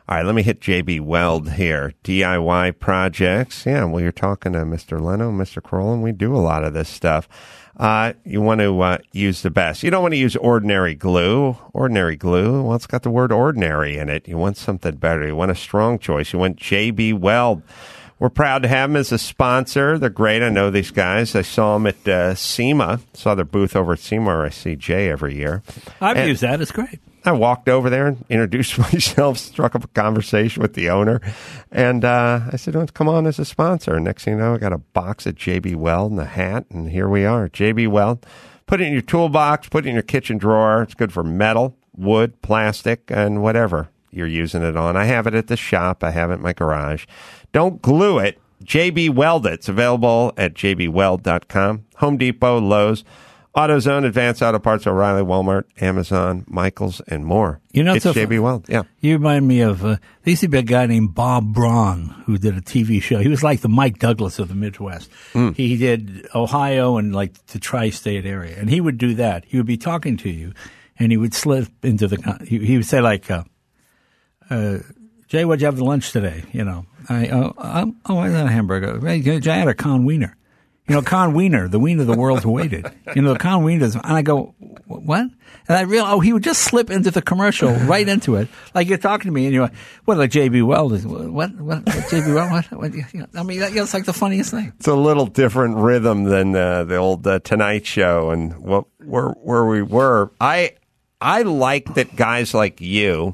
All right, let me hit J B Weld here. D I Y projects. Yeah, well, you're talking to Mister Leno, Mister Kroll, and we do a lot of this stuff. Uh, you want to uh, use the best. You don't want to use ordinary glue. Ordinary glue, well, it's got the word ordinary in it. You want something better. You want a strong choice. You want J B Weld. We're proud to have them as a sponsor. They're great. I know these guys. I saw them at uh, SEMA. Saw their booth over at SEMA, where I see Jay every year. I've and used that. It's great. I walked over there and introduced myself, struck up a conversation with the owner, and uh, I said, oh, come on as a sponsor. And next thing you know, I got a box of J B Weld and a hat, and here we are. J B Weld. Put it in your toolbox, put it in your kitchen drawer. It's good for metal, wood, plastic, and whatever you're using it on. I have it at the shop. I have it in my garage. Don't glue it. J B Weld it. It's available at j b weld dot com. Home Depot, Lowe's, AutoZone, Advanced Auto Parts, O'Reilly, Walmart, Amazon, Michaels, and more. You know, it's so J B Weld. Yeah. You remind me of, uh, there used to be a guy named Bob Braun who did a T V show. He was like the Mike Douglas of the Midwest. Mm. He did Ohio and like the tri-state area. And he would do that. He would be talking to you and he would slip into the, he, he would say like, uh, uh, Jay, what'd you have for lunch today? You know, I, uh, oh, oh, I had a hamburger. I had a Con Wiener. You know, Con Wiener, the wiener the world's awaited. You know, the Con Wiener, and I go, what? And I realized, oh, he would just slip into the commercial, right into it. Like you're talking to me, and you're like, what, like J B Weld is, what, what, what J B Weld, what? what you know, I mean, that, you know, it's like the funniest thing. It's a little different rhythm than uh, the old uh, Tonight Show and what where, where we were. I I like that guys like you,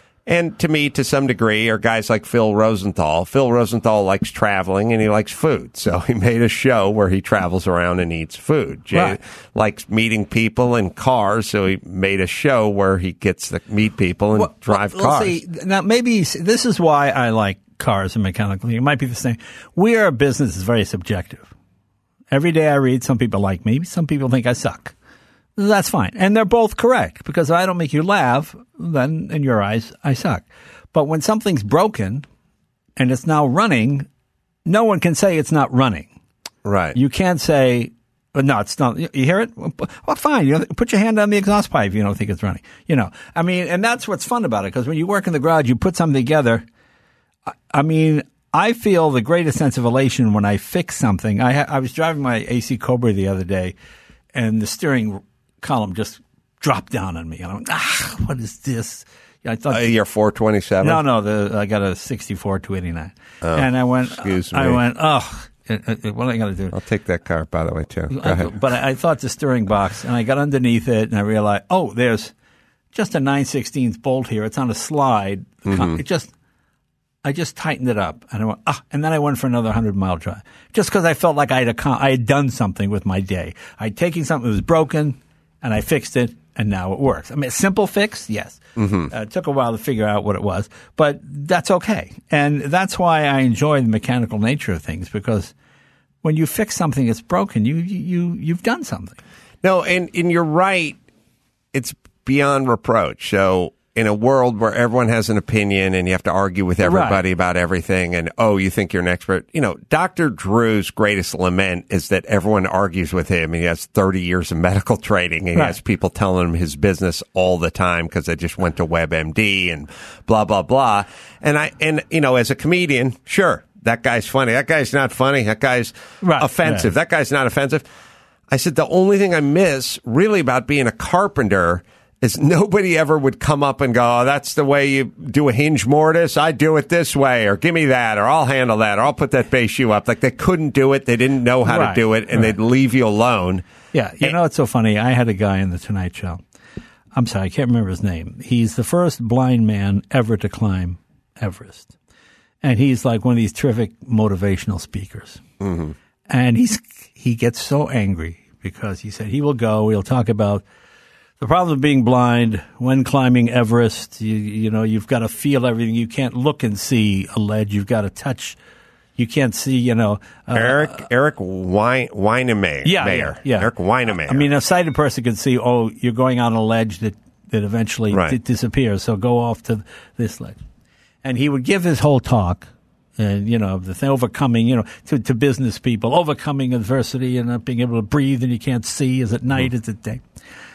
and to me, to some degree, are guys like Phil Rosenthal. Phil Rosenthal likes traveling and he likes food. So he made a show where he travels around and eats food. Jay right. likes meeting people in cars, so he made a show where he gets to meet people and well, drive well, cars. See, now, maybe this is why I like cars and mechanical. It might be the same. We are a business that's very subjective. Every day I read, some people like me, some people think I suck. That's fine. And they're both correct, because if I don't make you laugh, then in your eyes, I suck. But when something's broken and it's now running, no one can say it's not running. Right. You can't say, no, it's not. You hear it? Well, fine. You know, put your hand on the exhaust pipe if you don't think it's running. You know, I mean, and that's what's fun about it, because when you work in the garage, you put something together. I mean, I feel the greatest sense of elation when I fix something. I, ha- I was driving my A C Cobra the other day, and the steering column just dropped down on me. And I went, ah, what is this? I thought uh, you're four twenty-seven? No, no, the, I got a sixty-four two eighty-nine. Oh, and I went, excuse I me. went, oh, what am I going to do? I'll take that car, by the way, too. Go ahead. But I, I thought the steering box, and I got underneath it, and I realized, oh, there's just a nine sixteenths bolt here. It's on a slide. Mm-hmm. It just, I just tightened it up, and I went, ah, and then I went for another hundred mile drive, just because I felt like I had, I had done something with my day. I'd taken something that was broken, and I fixed it, and now it works. I mean, a simple fix, yes. Mm-hmm. Uh, it took a while to figure out what it was, but that's okay. And that's why I enjoy the mechanical nature of things, because when you fix something that's broken, you, you, you've done something. No, and, and you're right. It's beyond reproach. So in a world where everyone has an opinion and you have to argue with everybody right. about everything, and, oh, you think you're an expert. You know, Doctor Drew's greatest lament is that everyone argues with him. He has thirty years of medical training, and he right. has people telling him his business all the time because they just went to WebMD and blah, blah, blah. And I, and, you know, as a comedian, sure, that guy's funny. That guy's not funny. That guy's right. offensive. Yeah. That guy's not offensive. I said, the only thing I miss really about being a carpenter is nobody ever would come up and go, oh, that's the way you do a hinge mortise. I do it this way, or give me that, or I'll handle that, or I'll put that base shoe up. Like, they couldn't do it. They didn't know how right, to do it, and right. they'd leave you alone. Yeah. You and, know, it's so funny. I had a guy in the Tonight Show. I'm sorry, I can't remember his name. He's the first blind man ever to climb Everest. And he's like one of these terrific motivational speakers. Mm-hmm. And he's he gets so angry because he said he will go, he'll talk about the problem of being blind when climbing Everest. You, you know, you've got to feel everything. You can't look and see a ledge. You've got to touch. You can't see, you know. Uh, Eric Eric Wein, Weinemeyer. Yeah, yeah, yeah. Eric Weinemeyer. I mean, a sighted person could see, oh, you're going on a ledge that, that eventually right. d- disappears, so go off to this ledge. And he would give his whole talk, and, you know, the thing, overcoming, you know, to, to business people, overcoming adversity and not being able to breathe and you can't see. Is it night? Mm. Is it day?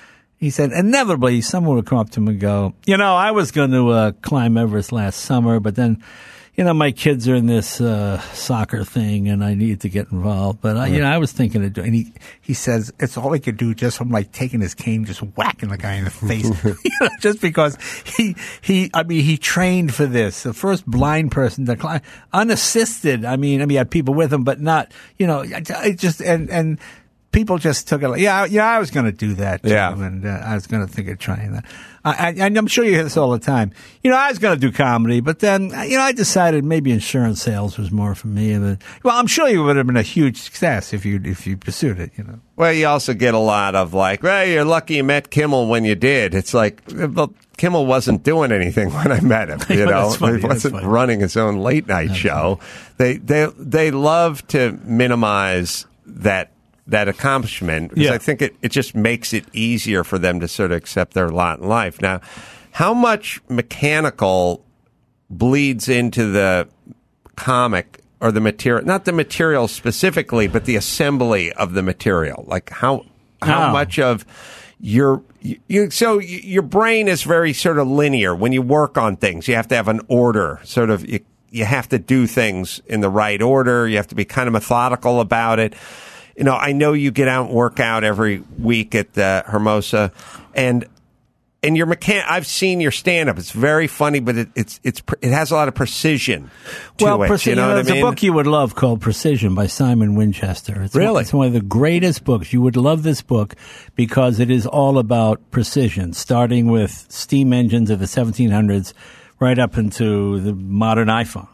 he said, inevitably, someone would come up to him and go, you know, I was going to uh, climb Everest last summer, but then, you know, my kids are in this uh, soccer thing, and I need to get involved. But, I, you know, I was thinking of doing, and he, he says, it's all he could do just from, like, taking his cane, just whacking the guy in the face. You know, just because he, he, I mean, he trained for this. The first blind person to climb, unassisted. I mean, I mean, he had people with him, but not, you know, it just, and, and, people just took it like, yeah, yeah, I was going to do that, too, yeah. and uh, I was going to think of trying that. I, I, and I'm sure you hear this all the time. You know, I was going to do comedy, but then, you know, I decided maybe insurance sales was more for me. But, well, I'm sure you would have been a huge success if you if you pursued it, you know. Well, you also get a lot of like, well, you're lucky you met Kimmel when you did. It's like, well, Kimmel wasn't doing anything when I met him, you know. funny, he wasn't running his own late night that's show. Funny. They they they love to minimize that that accomplishment because yeah. I think it, it just makes it easier for them to sort of accept their lot in life. Now, how much mechanical bleeds into the comic or the material, not the material specifically, but the assembly of the material? Like how how oh. much of your you, you so your brain is very sort of linear. When you work on things, you have to have an order, sort of you, you have to do things in the right order. You have to be kind of methodical about it. You know, I know you get out and work out every week at uh, Hermosa, and and your mechan- I've seen your stand up. It's very funny, but it, it's it's it has a lot of precision to well, it. Preci- you know, you know what there's I mean? a book you would love called Precision by Simon Winchester. It's really, one, it's one of the greatest books. You would love this book because it is all about precision, starting with steam engines of the seventeen hundreds, right up into the modern iPhone,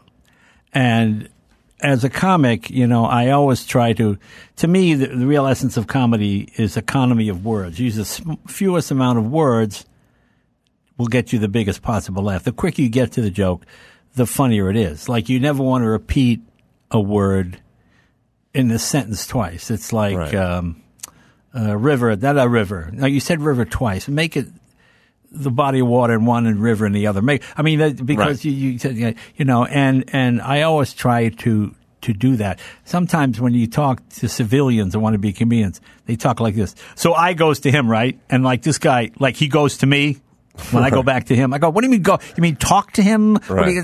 and as a comic, you know, I always try to, to me, the, the real essence of comedy is economy of words. Use the sm- fewest amount of words will get you the biggest possible laugh. The quicker you get to the joke, the funnier it is. Like, you never want to repeat a word in the sentence twice. It's like, right. um, uh, river, not a river. No, you said river twice. Make it the body of water in one and river in the other. Make, I mean, that, because right. you, you, you know, and, and I always try to, to do that. Sometimes when you talk to civilians that want to be comedians, they talk like this. So I goes to him, right? And like this guy, like he goes to me. When I go back to him, I go, what do you mean go? You mean talk to him? Right. You,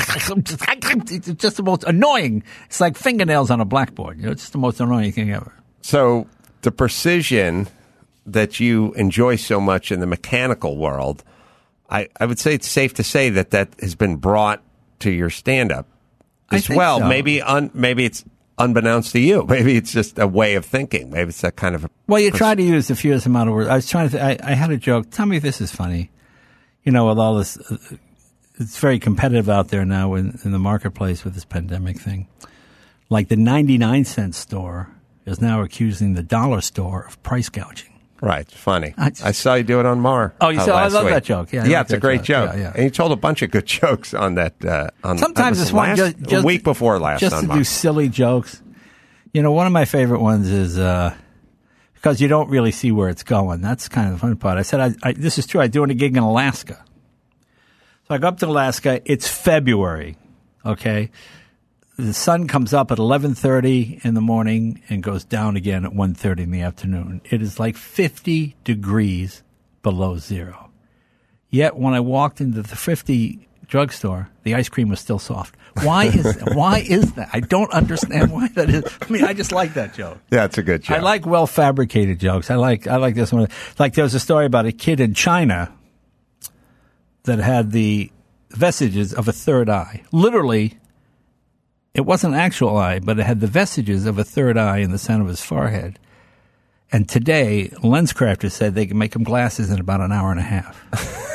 it's just the most annoying. It's like fingernails on a blackboard. You know, it's just the most annoying thing ever. So the precision that you enjoy so much in the mechanical world, I, I would say it's safe to say that that has been brought to your stand-up as well. So. Maybe un, maybe it's unbeknownst to you. Maybe it's just a way of thinking. Maybe it's that kind of a... Well, you try to use the fewest amount of words. I was trying to... Th- I, I had a joke. Tell me if this is funny. You know, with all this... Uh, it's very competitive out there now in, in the marketplace with this pandemic thing. Like the ninety-nine cent store is now accusing the dollar store of price gouging. Right, it's funny. I, just, I saw you do it on Mar. Oh, you uh, saw? I love week. that joke. Yeah, I yeah, like it's a great joke. joke. Yeah, yeah. And you told a bunch of good jokes on that. Uh, on Sometimes that it's one last, just, just a week before last. just on to Mar. do silly jokes. You know, one of my favorite ones is uh, because you don't really see where it's going. That's kind of the fun part. I said, I, I, this is true. I'm doing a gig in Alaska. So I go up to Alaska. It's February. Okay. The sun comes up at eleven thirty in the morning and goes down again at one thirty in the afternoon. It is like fifty degrees below zero. Yet when I walked into the fifty drugstore, the ice cream was still soft. Why is why is that? I don't understand why that is. I mean, I just like that joke. Yeah, it's a good joke. I like well fabricated jokes. I like I like this one. Like there was a story about a kid in China that had the vestiges of a third eye. Literally, it wasn't an actual eye, but it had the vestiges of a third eye in the center of his forehead. And today, LensCrafters said they can make him glasses in about an hour and a half.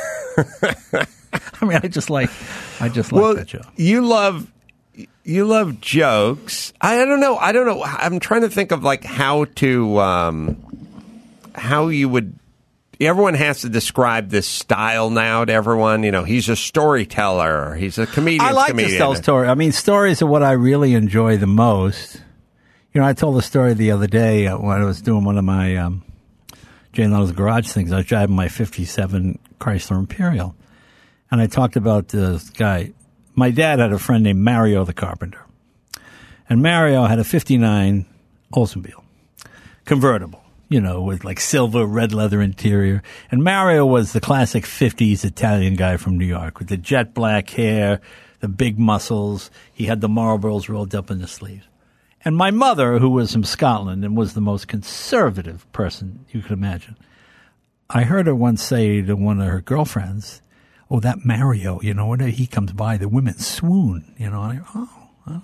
I mean, I just like, I just like well, that joke. You love, you love jokes. I, I don't know. I don't know. I'm trying to think of like how to, um, how you would. Everyone has to describe this style now to everyone. You know, he's a storyteller. He's a comedian. I like comedian. to tell stories. I mean, stories are what I really enjoy the most. You know, I told a story the other day when I was doing one of my um, Jay Leno's Garage things. I was driving my fifty-seven Chrysler Imperial, and I talked about this guy. My dad had a friend named Mario the Carpenter, and Mario had a fifty-nine Oldsmobile convertible. you know, with like silver, red leather interior. And Mario was the classic fifties Italian guy from New York with the jet black hair, the big muscles. He had the Marlboros rolled up in the sleeves. And my mother, who was from Scotland and was the most conservative person you could imagine, I heard her once say to one of her girlfriends, oh, that Mario, you know, whenever he comes by, the women swoon, you know. And I, oh, oh.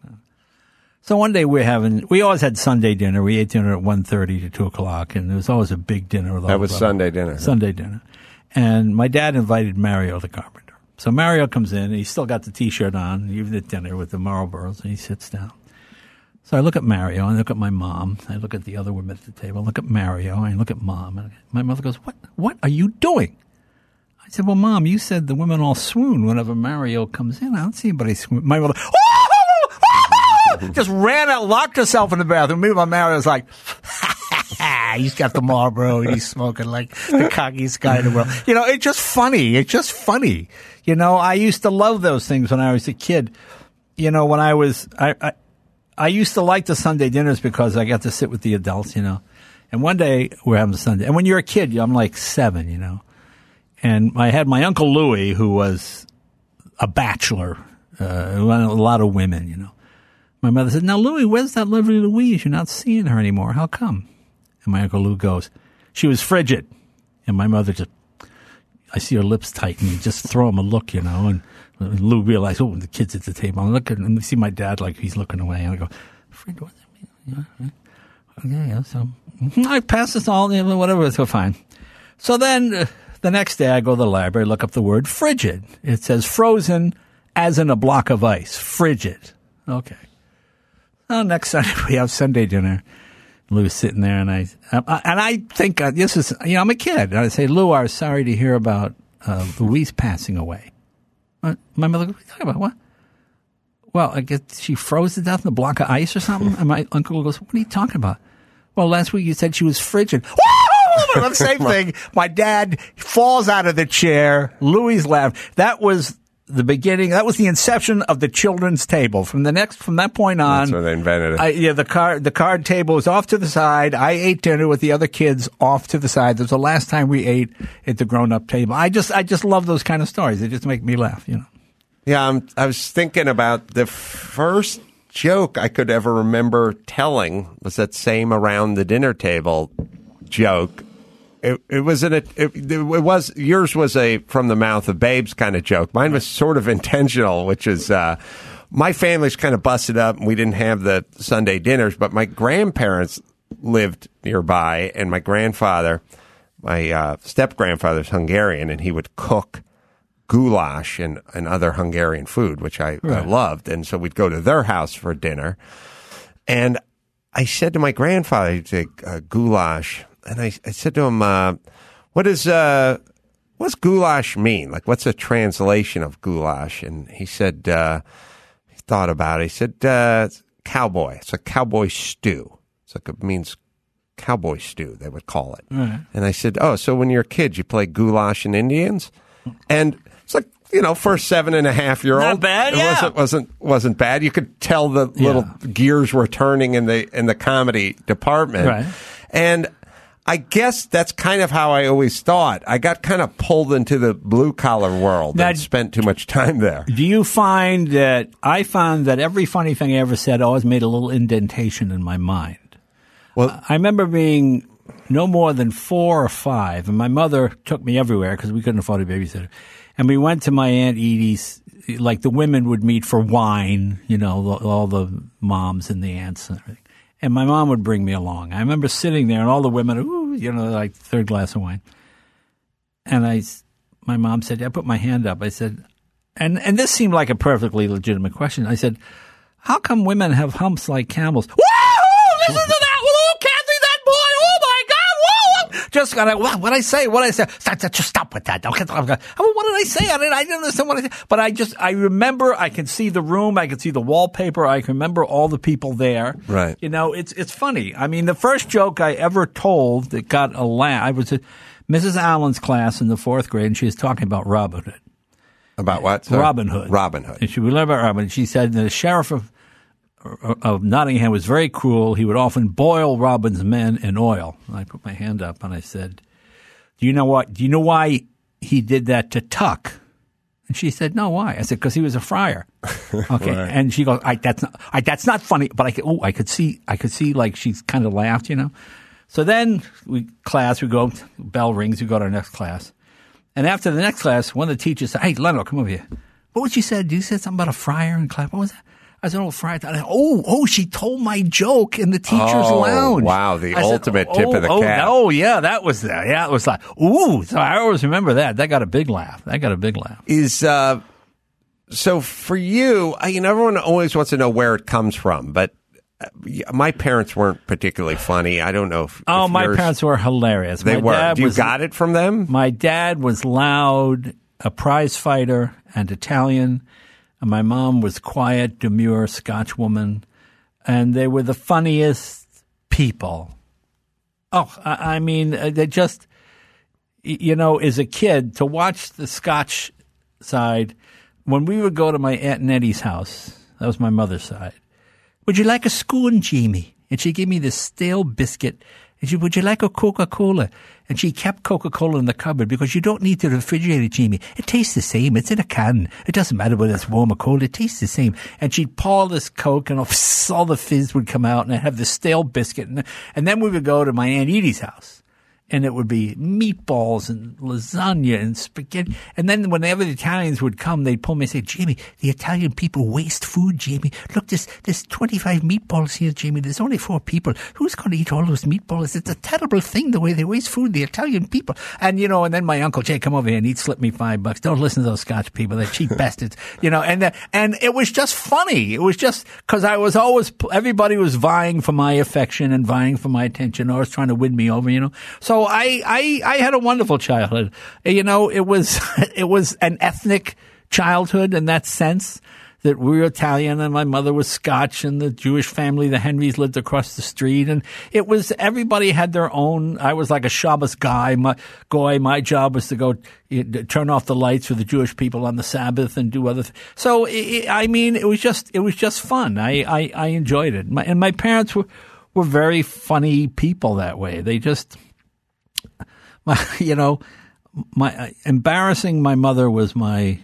So one day we're having, we always had Sunday dinner. We ate dinner at one thirty to two o'clock, and there was always a big dinner. That was Sunday dinner. Sunday dinner. And my dad invited Mario the carpenter. So Mario comes in, and he's still got the T-shirt on, even at dinner with the Marlboros, and he sits down. So I look at Mario, I look at my mom, I look at the other women at the table, I look at Mario, I look at Mom, and my mother goes, what, what are you doing? I said, well, Mom, you said the women all swoon whenever Mario comes in. I don't see anybody swoon. My mother, oh! just ran out, locked herself in the bathroom. Meanwhile, Mario's like, he's got the Marlboro, and he's smoking like the cockiest guy in the world. You know, it's just funny. It's just funny. You know, I used to love those things when I was a kid. You know, when I was, I, I, I used to like the Sunday dinners because I got to sit with the adults, you know. And one day we're having a Sunday. And when you're a kid, I'm like seven, you know. And I had my Uncle Louie, who was a bachelor, uh, who had a lot of women, you know. My mother said, now, Louie, where's that lovely Louise? You're not seeing her anymore. How come? And my Uncle Lou goes, she was frigid. And my mother just, I see her lips tighten and just throw him a look, you know. And Lou realized, oh, the kid's at the table. I look at and see my dad like he's looking away. And I go, frigid, what's that mean? Yeah, yeah, so I pass this all, whatever, so fine. So then uh, the next day I go to the library, look up the word frigid. It says frozen as in a block of ice. Frigid. Okay. Well, next Sunday we have Sunday dinner. Lou's sitting there, and I, I and I think uh, this is, you know, I'm a kid. And I say, Lou, I'm sorry to hear about uh, Louise passing away. Uh, my mother goes, what are you talking about? What? Well, I guess she froze to death in a block of ice or something. And my uncle goes, what are you talking about? Well, last week you said she was frigid. The same thing. My dad falls out of the chair. Louis laughed. That was the beginning. That was the inception of the children's table. From the next, from that point on, that's where they invented it. I, yeah, the card, the card table was off to the side. I ate dinner with the other kids off to the side. That was the last time we ate at the grown-up table. I just, I just love those kind of stories. They just make me laugh, you know. Yeah, I'm, I was thinking about the first joke I could ever remember telling was that same around the dinner table joke. It, it was an, it, it was, yours was a from the mouth of babes kind of joke. Mine was sort of intentional, which is, uh, my family's kind of busted up and we didn't have the Sunday dinners, but my grandparents lived nearby, and my grandfather, my, uh, step grandfather's Hungarian, and he would cook goulash and, and other Hungarian food, which I, right. I loved. And so we'd go to their house for dinner. And I said to my grandfather, he'd say, uh, goulash. And I, I said to him, uh, what is, uh, what's goulash mean? Like, what's a translation of goulash? And he said, uh, he thought about it. He said, uh, cowboy. It's a cowboy stew. It's like, it means cowboy stew, they would call it. Right. And I said, oh, so when you're a kid, you play goulash and Indians? And it's like, you know, for a seven and a half year old, not bad. It yeah. wasn't wasn't wasn't bad. You could tell the little yeah. gears were turning in the in the comedy department, right. And I guess that's kind of how I always thought. I got kind of pulled into the blue collar world now, and spent too much time there. Do you find that I found that every funny thing I ever said always made a little indentation in my mind? Well, I remember being no more than four or five, and my mother took me everywhere because we couldn't afford a babysitter. And we went to my Aunt Edie's, like the women would meet for wine, you know, all the moms and the aunts and everything. And my mom would bring me along. I remember sitting there and all the women, ooh, you know, like third glass of wine. And I, my mom said, I put my hand up. I said, and, and this seemed like a perfectly legitimate question. I said, how come women have humps like camels? Woo! Listen to that! Just got what what I say, what I say. Stop, just stop with that. Okay, what did I say? I didn't, I didn't understand what I said. But I just, I remember, I can see the room, I can see the wallpaper, I can remember all the people there. Right. You know, it's it's funny. I mean, the first joke I ever told that got a laugh, I was at Missus Allen's class in the fourth grade, and she was talking about Robin Hood. About what? Sorry? Robin Hood. Robin Hood. And she we learned about Robin Hood. She said the sheriff of of Nottingham was very cruel. He would often boil Robin's men in oil. And I put my hand up and I said, do you know what? Do you know why he did that to Tuck? And she said, no, why? I said, because he was a friar. Okay. Right. And she goes, I, that's not, I, that's not funny. But I could, oh, I could see, I could see like she's kind of laughed, you know? So then we class, we go, bell rings, we go to our next class. And after the next class, one of the teachers said, hey, Leno, come over here. What was she said? You said something about a friar in class. What was that? I said, oh, friar. Oh, oh, she told my joke in the teacher's oh, lounge. Wow, the I ultimate said, tip oh, of the oh, cap. Oh, yeah, that was that. Yeah, it was like, ooh. So I always remember that. That got a big laugh. That got a big laugh. Is, uh, so for you, I, you know, everyone always wants to know where it comes from, but my parents weren't particularly funny. I don't know if. Oh, if my yours, parents were hilarious. They my were. Dad You was, got it from them? My dad was loud, a prize fighter, and Italian. And my mom was quiet, demure Scotch woman. And they were the funniest people. Oh, I, I mean, they just, you know, as a kid, to watch the Scotch side, when we would go to my Aunt Nettie's house, that was my mother's side, would you like a scone, Jamie? And she'd give me this stale biscuit. And she, would you like a Coca-Cola? And she kept Coca-Cola in the cupboard because you don't need to refrigerate it, Jamie. It tastes the same. It's in a can. It doesn't matter whether it's warm or cold. It tastes the same. And she'd pour this Coke and all the fizz would come out and I'd have this stale biscuit. And, and then we would go to my Aunt Edie's house. And it would be meatballs and lasagna and spaghetti. And then whenever the Italians would come, they'd pull me and say, Jamie, the Italian people waste food, Jamie. Look, there's, there's twenty-five meatballs here, Jamie. There's only four people. Who's going to eat all those meatballs? It's a terrible thing, the way they waste food, the Italian people. And, you know, and then my Uncle Jay come over here and he'd slip me five bucks. Don't listen to those Scotch people. They're cheap bastards. You know, and, uh, and it was just funny. It was just because I was always, everybody was vying for my affection and vying for my attention, always trying to win me over, you know. So I, I, I had a wonderful childhood. You know, it was, it was an ethnic childhood in that sense that we were Italian and my mother was Scotch and the Jewish family, the Henrys, lived across the street. And it was, everybody had their own, I was like a Shabbos guy. My, goy, my job was to go you know, turn off the lights for the Jewish people on the Sabbath and do other things. So, it, I mean, it was just, it was just fun. I, I, I enjoyed it. My, and my parents were, were very funny people that way. They just, My, you know, my uh, embarrassing my mother was my,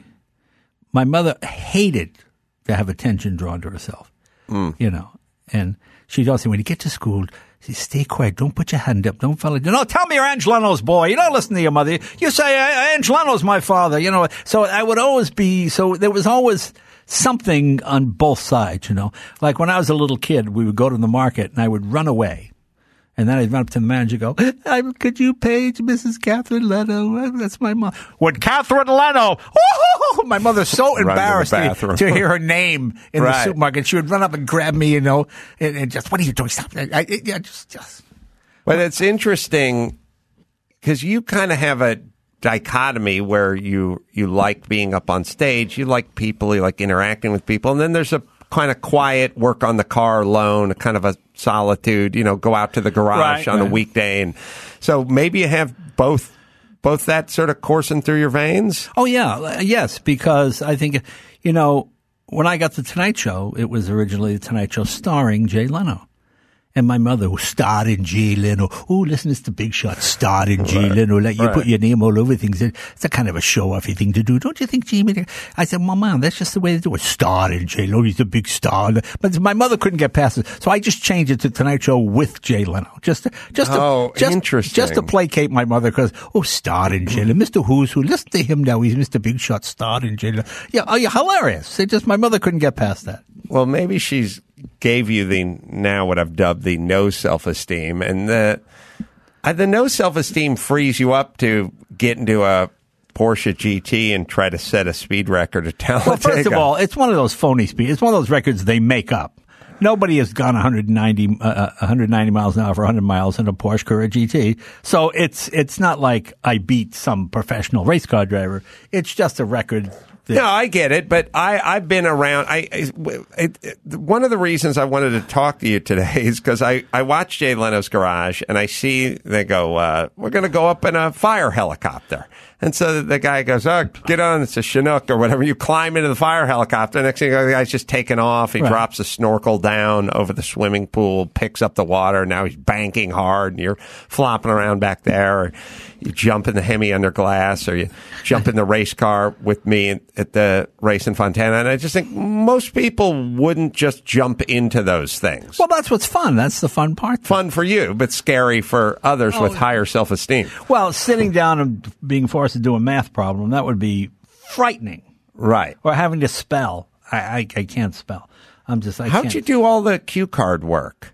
my mother hated to have attention drawn to herself, mm. you know, and she'd always say, when you get to school, she stay quiet, don't put your hand up, don't follow, you know, tell me you're Ange Leno's boy, you don't listen to your mother, you say, Ange Leno's my father, you know, so I would always be, so there was always something on both sides, you know, like when I was a little kid, we would go to the market and I would run away. And then I'd run up to the manager and go, could you page Missus Catherine Leno? That's my mom. Would Catherine Leno? Woo-hoo-hoo! My mother's so embarrassed to, to hear her name in right. the supermarket. She would run up and grab me, you know, and, and just, what are you doing? Stop. I, I, yeah, just, just. But it's interesting because you kind of have a dichotomy where you, you like being up on stage. You like people, you like interacting with people. And then there's a kind of quiet work on the car alone, kind of a solitude, you know, go out to the garage right, on right. a weekday. And so maybe you have both, both that sort of coursing through your veins. Oh, yeah. Yes, because I think, you know, when I got the Tonight Show, it was originally the Tonight Show starring Jay Leno. And my mother, who starred in Jay Leno. Oh, listen, it's the Big Shot, starred in Jay right. Leno. Like you right. put your name all over things. It's a kind of a show-offy thing to do. Don't you think, Jamie? I said, well, Mom, that's just the way they do it. Starred in Jay Leno. He's a big star. But my mother couldn't get past it. So I just changed it to Tonight Show with Jay Leno. Just to, just to, oh, just, interesting. Just to placate my mother because, oh, starred in Jay Leno. Mister Who's Who. Listen to him now. He's Mister Big Shot, starred in Jay Leno. Yeah, oh, yeah, hilarious. It just, my mother couldn't get past that. Well, maybe she's gave you the, now what I've dubbed the no self-esteem. And the, uh, the no self-esteem frees you up to get into a Porsche G T and try to set a speed record at Talladega. Well, first of all, it's one of those phony speeds. It's one of those records they make up. Nobody has gone one hundred ninety, uh, one hundred ninety miles an hour for one hundred miles in a Porsche Carrera G T. So it's, it's not like I beat some professional race car driver. It's just a record. No, I get it, but I, I've been around. I, it, it, one of the reasons I wanted to talk to you today is because I, I watch Jay Leno's Garage and I see they go, uh, we're going to go up in a fire helicopter. And so the guy goes, oh, get on, it's a Chinook or whatever. You climb into the fire helicopter. Next thing you know, the guy's just taking off. He Right. drops the snorkel down over the swimming pool, picks up the water. Now he's banking hard, and you're flopping around back there. Or you jump in the Hemi under glass, or you jump in the race car with me at the race in Fontana. And I just think most people wouldn't just jump into those things. Well, that's what's fun. That's the fun part. Fun for you, but scary for others Oh, with higher self-esteem. Well, sitting down and being forced to do a math problem, that would be frightening. Right. Or having to spell. I, I, I can't spell. I'm just, I How'd can't. you do all the cue card work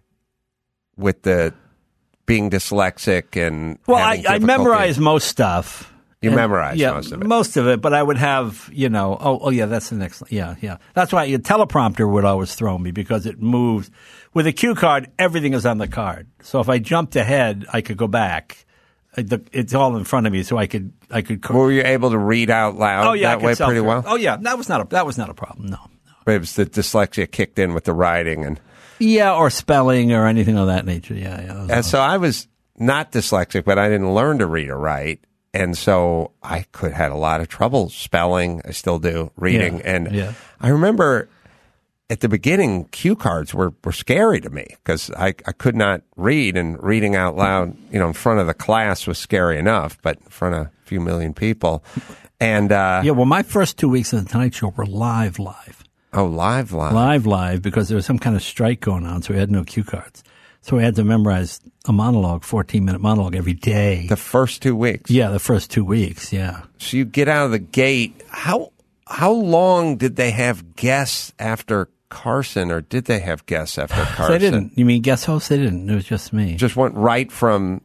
with the being dyslexic and Well, having I, I difficulty? memorized most stuff. You And- memorized yeah, most of it. Most of it, but I would have, you know, oh, oh yeah, that's the next, yeah, yeah. That's why a teleprompter would always throw me because it moves. With a cue card, everything is on the card. So if I jumped ahead, I could go back. Uh, the- It's all in front of me, so I could, I could. Were you able to read out loud oh yeah, I that could way self- pretty well? Oh yeah, that was not a that was not a problem. No. But it was the dyslexia kicked in with the writing. And, Yeah, or spelling or anything of that nature. Yeah, yeah. those are- and so I was not dyslexic, but I didn't learn to read or write. And so I could had a lot of trouble spelling. I still do reading. Yeah, and yeah. I remember at the beginning, cue cards were, were scary to me because I, I could not read, and reading out loud, you know, in front of the class was scary enough, but in front of a few million people. And, uh, yeah, well, my first two weeks of the Tonight Show were live, live. oh, live, live. Live, live, because there was some kind of strike going on, so we had no cue cards. So we had to memorize a monologue, fourteen-minute monologue every day. The first two weeks. Yeah, the first two weeks, yeah. So you get out of the gate. How, how long did they have guests after Carson, or did they have guests after Carson? They didn't. You mean guest host? They didn't. It was just me. Just went right from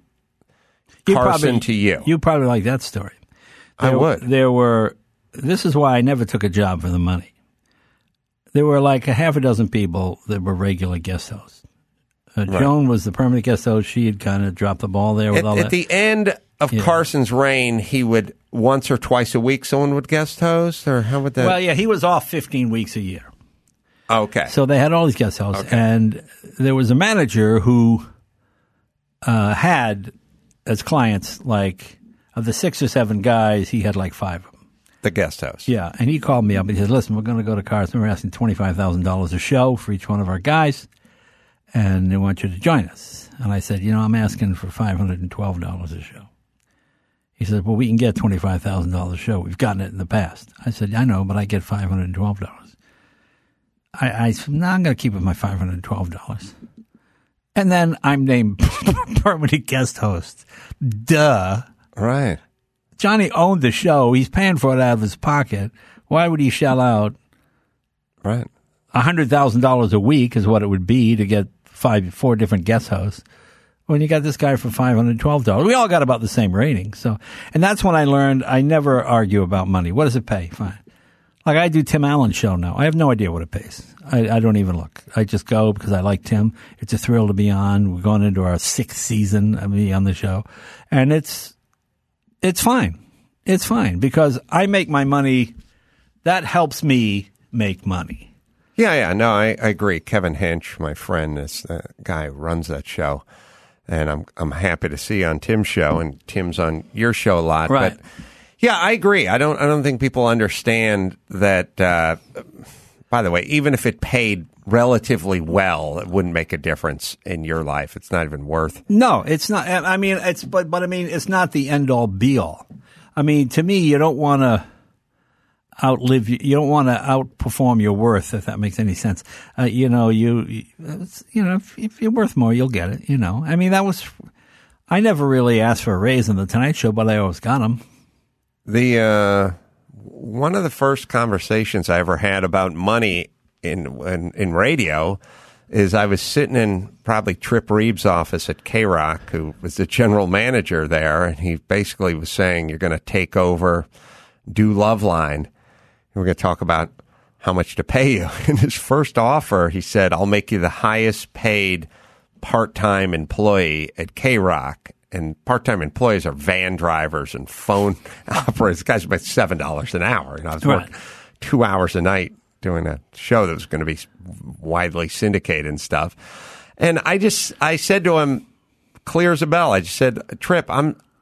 You Carson probably- to you. You probably like that story. I There- would. There were, this is why I never took a job for the money. There were like a half a dozen people that were regular guest hosts. Uh, Joan was the permanent guest host. She had kind of dropped the ball there with At, all at that. the end of Yeah. Carson's reign, he would once or twice a week someone would guest host, or how would that? well, yeah, he was off fifteen weeks a year. okay. So they had all these guest hosts, Okay. and there was a manager who uh, had as clients like of the six or seven guys, he had like five of them. the guest host. Yeah, and he called me up and he said, "Listen, we're going to go to Carson. We're asking twenty five thousand dollars a show for each one of our guys, and they want you to join us." And I said, "You know, I'm asking for five hundred and twelve dollars a show." He said, "Well, we can get twenty five thousand dollars a show. We've gotten it in the past." I said, "I know, but I get five hundred and twelve dollars." I, I said, "No, I'm going to keep it my five hundred and twelve dollars." And then I'm named permanent guest host. Duh. Right. Johnny owned the show. He's paying for it out of his pocket. Why would he shell out Right. one hundred thousand dollars a week is what it would be to get five, four different guest hosts when you got this guy for five hundred twelve dollars? We all got about the same rating. So, and that's when I learned I never argue about money. What does it pay? Fine. Like I do Tim Allen's show now. I have no idea what it pays. I, I don't even look. I just go because I like Tim. It's a thrill to be on. We're going into our sixth season of me on the show. And it's, it's fine. It's fine because I make my money. That helps me make money. Yeah, yeah. No, I, I agree. Kevin Hinch, my friend, is the guy who runs that show. And I'm I'm happy to see on Tim's show, and Tim's on your show a lot. Right. But yeah, I agree. I don't I don't think people understand that uh, by the way, even if it paid relatively well, it wouldn't make a difference in your life. It's not even worth. No, it's not. I mean, it's but but I mean, it's not the end all be all. I mean, to me, you don't want to outlive. You don't want to outperform your worth, if that makes any sense. Uh, you know, you you know, if, if you're worth more, you'll get it. You know, I mean, that was. I never really asked for a raise on the Tonight Show, but I always got them. The uh, one of the first conversations I ever had about money in in, in radio is I was sitting in probably Trip Reeves' office at K-Rock, who was the general manager there, and he basically was saying, "You're going to take over, do Loveline. We're going to talk about how much to pay you." In his first offer, he said, "I'll make you the highest paid part-time employee at K-Rock." And part-time employees are van drivers and phone operators. Guys make seven dollars an hour. You know, I was Right. working two hours a night doing a show that was going to be widely syndicated and stuff. And I just, I said to him, clear as a bell, I just said, "Trip, I'm,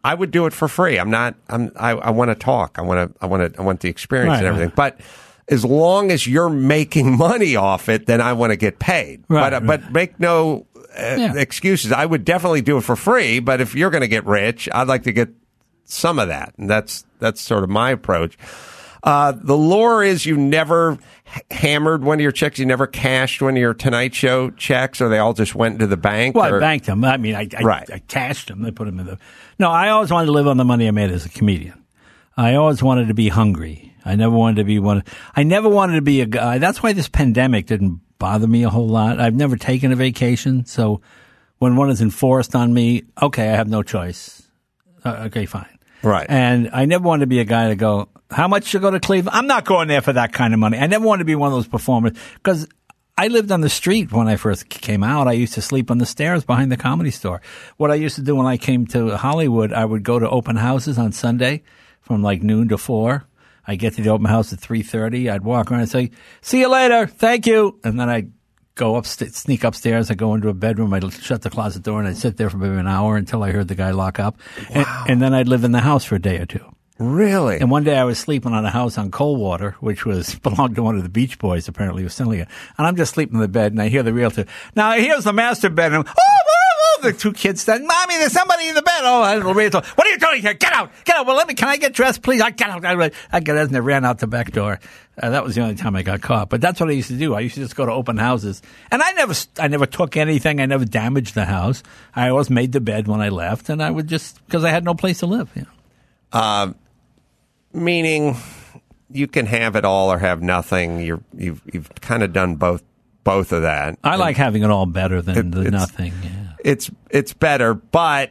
I would do it for free. I'm not. I'm. I, I want to talk. I want to. I want to. I want the experience Right, and everything. right. But as long as you're making money off it, then I want to get paid. Right, but uh, right. but make no uh, Yeah. excuses. I would definitely do it for free. But if you're going to get rich, I'd like to get some of that, and that's that's sort of my approach. Uh, the lore is you never h- hammered one of your checks. You never cashed one of your Tonight Show checks, or they all just went into the bank. Well, or, I banked them. I mean, I, I, Right. I cashed them. I put them in the. No, I always wanted to live on the money I made as a comedian. I always wanted to be hungry. I never wanted to be one. I never wanted to be a guy. That's why this pandemic didn't bother me a whole lot. I've never taken a vacation, so when one is enforced on me, okay, I have no choice. Uh, okay, fine. Right. And I never wanted to be a guy to go, how much to go to Cleveland? I'm not going there for that kind of money. I never wanted to be one of those performers because I lived on the street when I first came out. I used to sleep on the stairs behind the Comedy Store. What I used to do when I came to Hollywood, I would go to open houses on Sunday from like noon to four. I'd get to the open house at three thirty. I'd walk around and say, see you later. Thank you. And then I'd go up, sneak upstairs. I'd go into a bedroom. I'd shut the closet door and I'd sit there for maybe an hour until I heard the guy lock up. Wow. And, and then I'd live in the house for a day or two. Really? And one day I was sleeping on a house on Coldwater, which was belonged to one of the Beach Boys, apparently, was selling it. And I'm just sleeping in the bed, and I hear the realtor, now here's the master bedroom. Oh, oh, oh, the two kids said, Mommy, there's somebody in the bed. Oh, I the realtor, what are you doing here? Get out, get out. Well, let me, can I get dressed, please? I get out. I, I get out, and I ran out the back door. Uh, that was the only time I got caught. But that's what I used to do. I used to just go to open houses. And I never, I never took anything. I never damaged the house. I always made the bed when I left, and I would just, because I had no place to live, you know. Uh, meaning you can have it all or have nothing. You're, you've you've kind of done both both of that. I And like having it all better than it, the it's, nothing. Yeah. It's it's better, but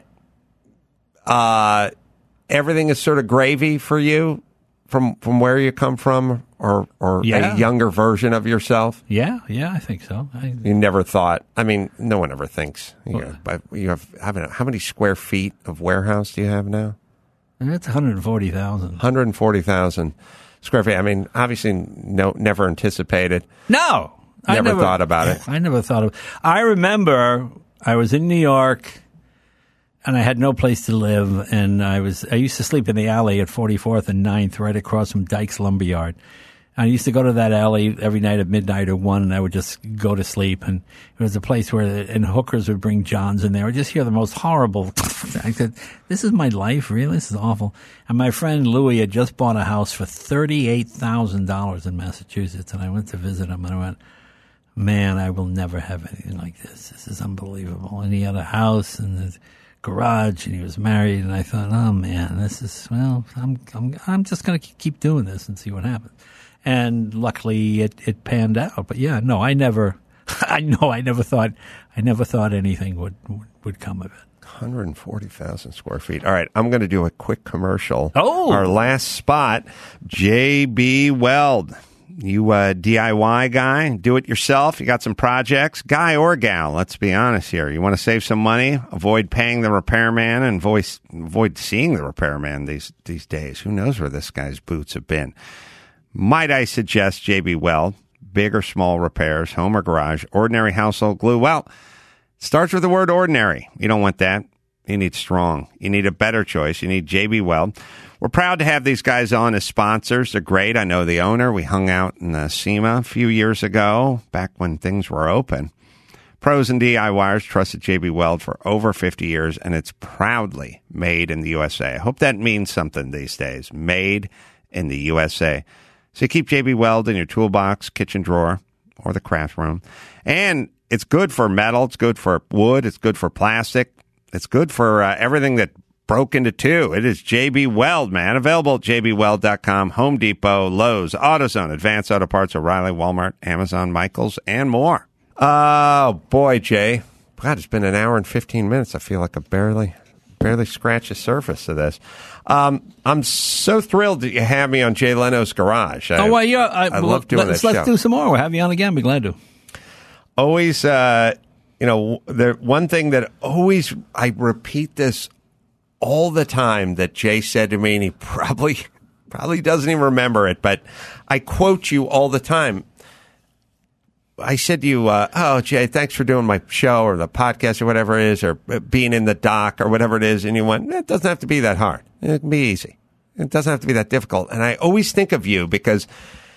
uh, everything is sort of gravy for you from from where you come from, or or Yeah. a younger version of yourself. Yeah, yeah, I think so. I, You never thought. I mean, no one ever thinks. You know, but you have how many, how many square feet of warehouse do you have now? it's one hundred forty thousand. one hundred forty thousand square feet. I mean, obviously, no, never anticipated. No. I Never thought about it. I never thought of I remember I was in New York and I had no place to live, and I was I used to sleep in the alley at forty-fourth and ninth right across from Dyke's Lumberyard. I used to go to that alley every night at midnight or one, and I would just go to sleep. And it was a place where, and hookers would bring Johns in there. I would just hear the most horrible. I said, "This is my life, really. This is awful." And my friend Louie had just bought a house for thirty-eight thousand dollars in Massachusetts, and I went to visit him, and I went, "Man, I will never have anything like this. This is unbelievable." And he had a house and a garage, and he was married. And I thought, "Oh man, this is well. I'm I'm I'm just going to keep doing this and see what happens." And luckily, it, it panned out. But yeah, no, I never, I know, I never thought, I never thought anything would would, would come of it. one hundred forty thousand square feet. All right, I'm going to do a quick commercial. Oh. Our last spot, J B Weld. You a D I Y guy, do it yourself, you got some projects, guy or gal, let's be honest here. You want to save some money, avoid paying the repairman, and voice, avoid seeing the repairman these, these days. Who knows where this guy's boots have been? Might I suggest J B Weld, big or small repairs, home or garage, ordinary household glue? Well, it starts with the word ordinary. You don't want that. You need strong. You need a better choice. You need J B Weld. We're proud to have these guys on as sponsors. They're great. I know the owner. We hung out in uh, SEMA a few years ago, back when things were open. Pros and DIYers trusted J B Weld for over fifty years, and it's proudly made in the U S A. I hope that means something these days. Made in the U S A. So you keep J B Weld in your toolbox, kitchen drawer, or the craft room. And it's good for metal. It's good for wood. It's good for plastic. It's good for uh, everything that broke into two. It is J B Weld, man. Available at j b weld dot com, Home Depot, Lowe's, AutoZone, Advanced Auto Parts, O'Reilly, Walmart, Amazon, Michaels, and more. Oh, boy, Jay. God, it's been an hour and fifteen minutes. I feel like I barely... barely scratch the surface of this. Um, I'm so thrilled that you have me on Jay Leno's Garage. I, oh, well, yeah. I, I love doing let's, this Let's show. do some more. We'll have you on again. Be glad to. Always, uh, you know, the one thing that always, I repeat this all the time that Jay said to me, and he probably, probably doesn't even remember it, but I quote you all the time. I said to you, uh, oh, Jay, thanks for doing my show or the podcast or whatever it is, or being in the doc or whatever it is. And you went, it doesn't have to be that hard. It can be easy. It doesn't have to be that difficult. And I always think of you because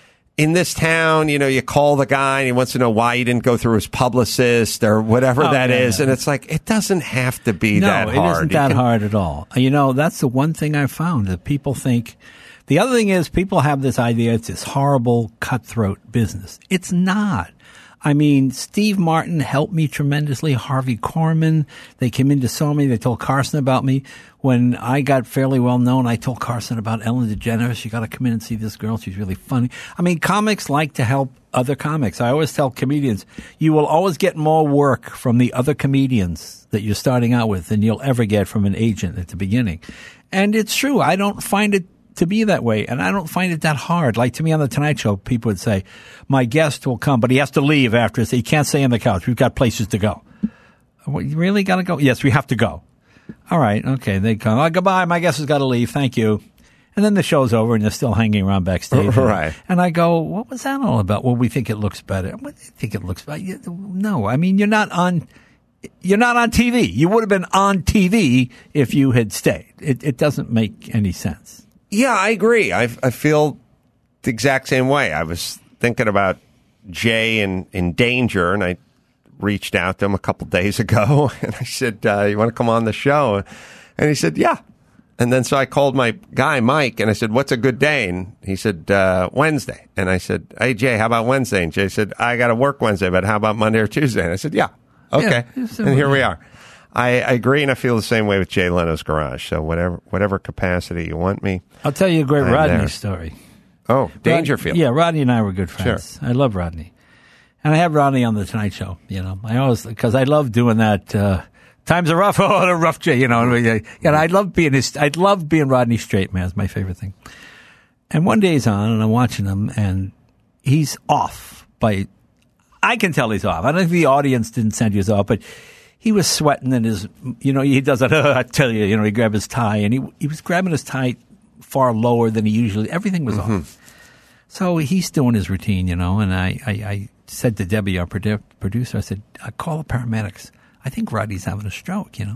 in this town, you know, you call the guy and he wants to know why you didn't go through his publicist or whatever oh, that yeah, is. yeah. And it's like, it doesn't have to be no, that hard. No, it isn't You that can- hard at all. You know, that's the one thing I've found that people think. The other thing is people have this idea it's this horrible cutthroat business. It's not. I mean, Steve Martin helped me tremendously. Harvey Korman, they came in to saw me. They told Carson about me. When I got fairly well known, I told Carson about Ellen DeGeneres. You got to come in and see this girl. She's really funny. I mean, comics like to help other comics. I always tell comedians, you will always get more work from the other comedians that you're starting out with than you'll ever get from an agent at the beginning. And it's true. I don't find it to be that way, and I don't find it that hard. Like to me on the Tonight Show, people would say, my guest will come, but he has to leave after this. He can't stay on the couch. We've got places to go. Well, you really got to go? Yes, we have to go. All right, okay. They come. Oh, goodbye. My guest has got to leave. Thank you. And then the show's over, and they're still hanging around backstage. Right. And I go, what was that all about? Well, we think it looks better. What do you think it looks better? No, I mean, you're not on... You're not on T V. You would have been on T V if you had stayed. It, it doesn't make any sense. Yeah, I agree. I, I feel the exact same way. I was thinking about Jay in, in danger, and I reached out to him a couple days ago, and I said, uh, you want to come on the show? And he said, yeah. And then so I called my guy, Mike, and I said, what's a good day? And he said, uh, Wednesday. And I said, hey, Jay, how about Wednesday? And Jay said, I got to work Wednesday, but how about Monday or Tuesday? And I said, yeah, okay. Yeah, and here we are. I, I agree, and I feel the same way with Jay Leno's Garage. So whatever whatever capacity you want me. I'll tell you a great I'm Rodney there. story. Oh, Dangerfield. Rod, yeah, Rodney and I were good friends. Sure. I love Rodney. And I have Rodney on the Tonight Show, you know. I always, because I love doing that, uh, times are rough, oh, the rough Jay, you know. And I love being his, I love being Rodney straight, man. It's my favorite thing. And one day he's on, and I'm watching him, and he's off by, I can tell he's off. I don't think the audience didn't send you off, but he was sweating in his, you know, he does that, oh, I tell you, you know, he grabbed his tie, and he he was grabbing his tie far lower than he usually, everything was Mm-hmm. off. So he's doing his routine, you know, and I, I, I said to Debbie, our produ- producer, I said, I call the paramedics. I think Rodney's having a stroke, you know.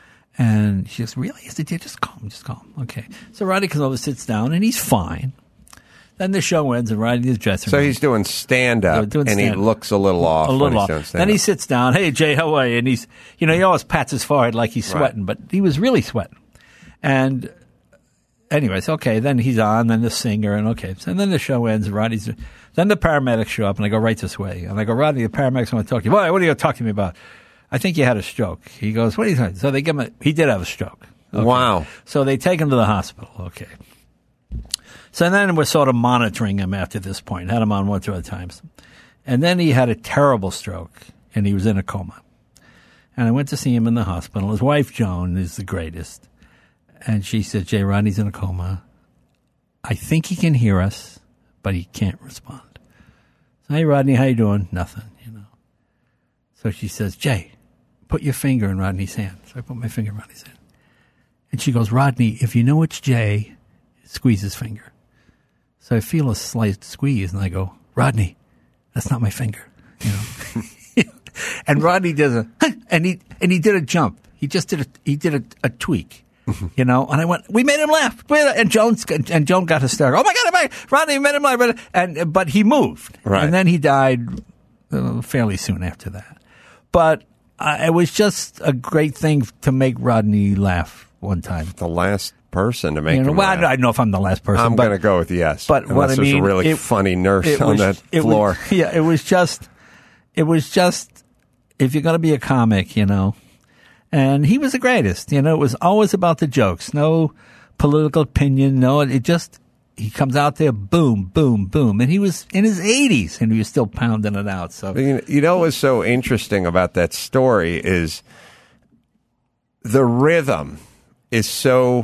And she goes, really? I said, yeah, just calm, just calm. Okay. So Rodney comes over, sits down, and he's fine. Then the show ends, and Rodney's dressing So room. he's doing stand-up, Yeah, doing and he stand-up. looks a little off a when little he's off. doing Then stand-up. he sits down. Hey, Jay, how are you? And he's, you know, he always pats his forehead like he's sweating, but he was really sweating. And anyways, okay, then he's on, then the singer, and okay. So then the show ends, and Rodney's, then the paramedics show up, and I go right this way. And I go, Rodney, the paramedics want to talk to you. Why? What are you talking to me about? I think you had a stroke. He goes, what are you talking? So they give him a, he did have a stroke. Okay. Wow. So they take him to the hospital. Okay. So then we're sort of monitoring him after this point. Had him on one, two other times. And then he had a terrible stroke, and he was in a coma. And I went to see him in the hospital. His wife, Joan, is the greatest. And she said, Jay, Rodney's in a coma. I think he can hear us, but he can't respond. So, hey, Rodney, how you doing? Nothing, you know. So she says, Jay, put your finger in Rodney's hand. So I put my finger in Rodney's hand. And she goes, Rodney, if you know it's Jay, squeeze his finger. So I feel a slight squeeze, and I go, Rodney, that's not my finger. You know? And Rodney does a, and he and he did a jump. He just did a he did a, a tweak, you know. And I went, we made him laugh. And Jones and Joan got hysterical. Oh my God, oh my God, Rodney made him laugh. And but he moved, Right. And then he died uh, fairly soon after that. But uh, it was just a great thing to make Rodney laugh one time. The last person to make You know, him well, I laugh. don't I don't know if I'm the last person. I'm but, going to go with yes. But unless what I there's mean, a really it- funny nurse it on was- that it floor. Was, yeah, it was just, it was just, if you're going to be a comic, you know, and he was the greatest, you know, it was always about the jokes, no political opinion, no, it just, he comes out there, boom, boom, boom, and he was in his eighties, and he was still pounding it out, so. You know, you know what's so interesting about that story is the rhythm is so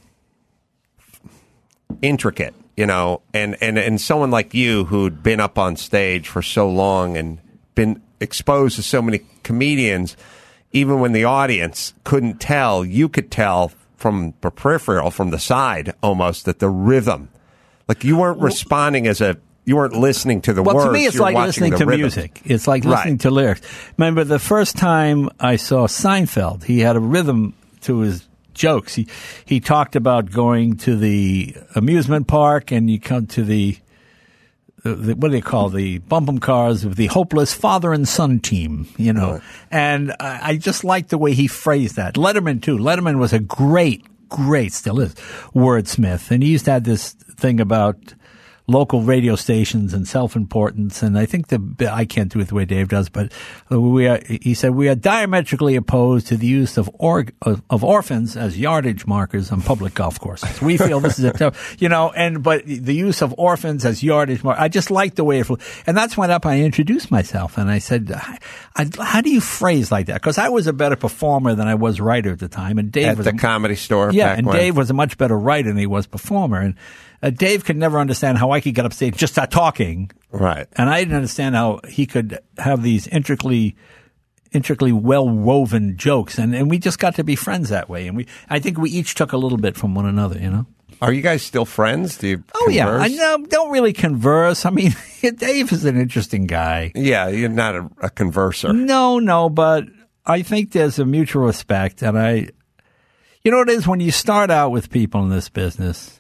intricate, you know, and, and, and someone like you who'd been up on stage for so long and been exposed to so many comedians, even when the audience couldn't tell, you could tell from the peripheral, from the side almost, that the rhythm, like you weren't responding as a, you weren't listening to the well, words. to me, it's you were like watching listening the to rhythm. music. It's like listening Right. to lyrics. Remember the first time I saw Seinfeld, he had a rhythm to his jokes. He he talked about going to the amusement park, and you come to the, the, the what do they call the bump 'em cars of the hopeless father and son team, you know. Right. And I, I just liked the way he phrased that. Letterman too. Letterman was a great, great, still is, wordsmith, and he used to have this thing about local radio stations and self-importance, and I think the I can't do it the way Dave does, but we are, he said we are diametrically opposed to the use of or, of, of orphans as yardage markers on public golf courses. We feel this is a tough, you know, and but the use of orphans as yardage markers, I just like the way it, and that's when up I introduced myself, and I said, I, how do you phrase like that? Because I was a better performer than I was writer at the time, and Dave At was the a, Comedy Store. yeah, back and when. Dave was a much better writer than he was performer, and uh, Dave could never understand how I could get up stage, just start talking, Right. and I didn't understand how he could have these intricately, intricately well woven jokes, and, and we just got to be friends that way. And we, I think we each took a little bit from one another, you know. Are you guys still friends? Do you Oh yeah, I converse? know, don't really converse. I mean, Dave is an interesting guy. Yeah, you're not a, a converser. No, no, but I think there's a mutual respect, and I, you know, what it is when you start out with people in this business.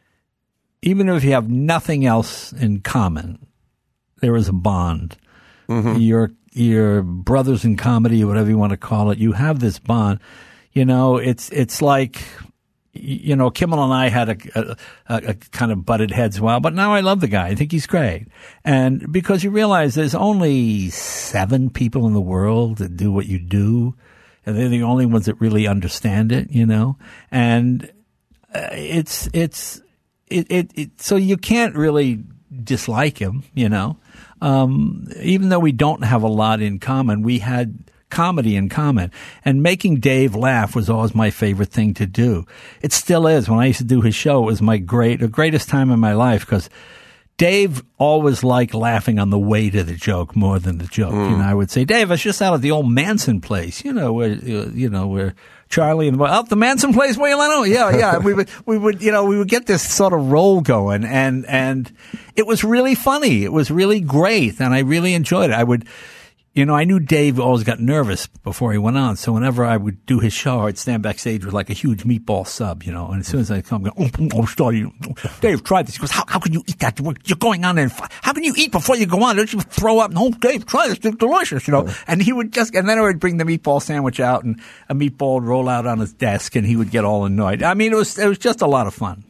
Even if you have nothing else in common, there is a bond. Mm-hmm. You're, you're brothers in comedy, whatever you want to call it. You have this bond. You know, it's it's like, you know, Kimmel and I had a, a, a, a kind of butted heads a while, but now I love the guy. I think he's great. And because you realize there's only seven people in the world that do what you do, and they're the only ones that really understand it, you know? And uh, it's, it's, It, it, it, so you can't really dislike him, you know. Um, even though we don't have a lot in common, we had comedy in common. And making Dave laugh was always my favorite thing to do. It still is. When I used to do his show, it was my great, the greatest time in my life because Dave always liked laughing on the way to the joke more than the joke. Mm. You know, I would say, Dave, it's just out of the old Manson place, you know, where, you know, where Charlie and the, oh, the Manson place where you know, yeah, yeah. we would, we would, you know, we would get this sort of roll going, and and it was really funny. It was really great, and I really enjoyed it. I would, you know, I knew Dave always got nervous before he went on, so whenever I would do his show, I'd stand backstage with like a huge meatball sub, you know, and as soon as I come, I go, oh, oh, sorry, Dave, try this. He goes, how, how can you eat that? You're going on there. How can you eat before you go on? Don't you throw up? No, Dave, try this. It's delicious, you know. And he would just, and then I would bring the meatball sandwich out, and a meatball would roll out on his desk, and he would get all annoyed. I mean, it was it was just a lot of fun.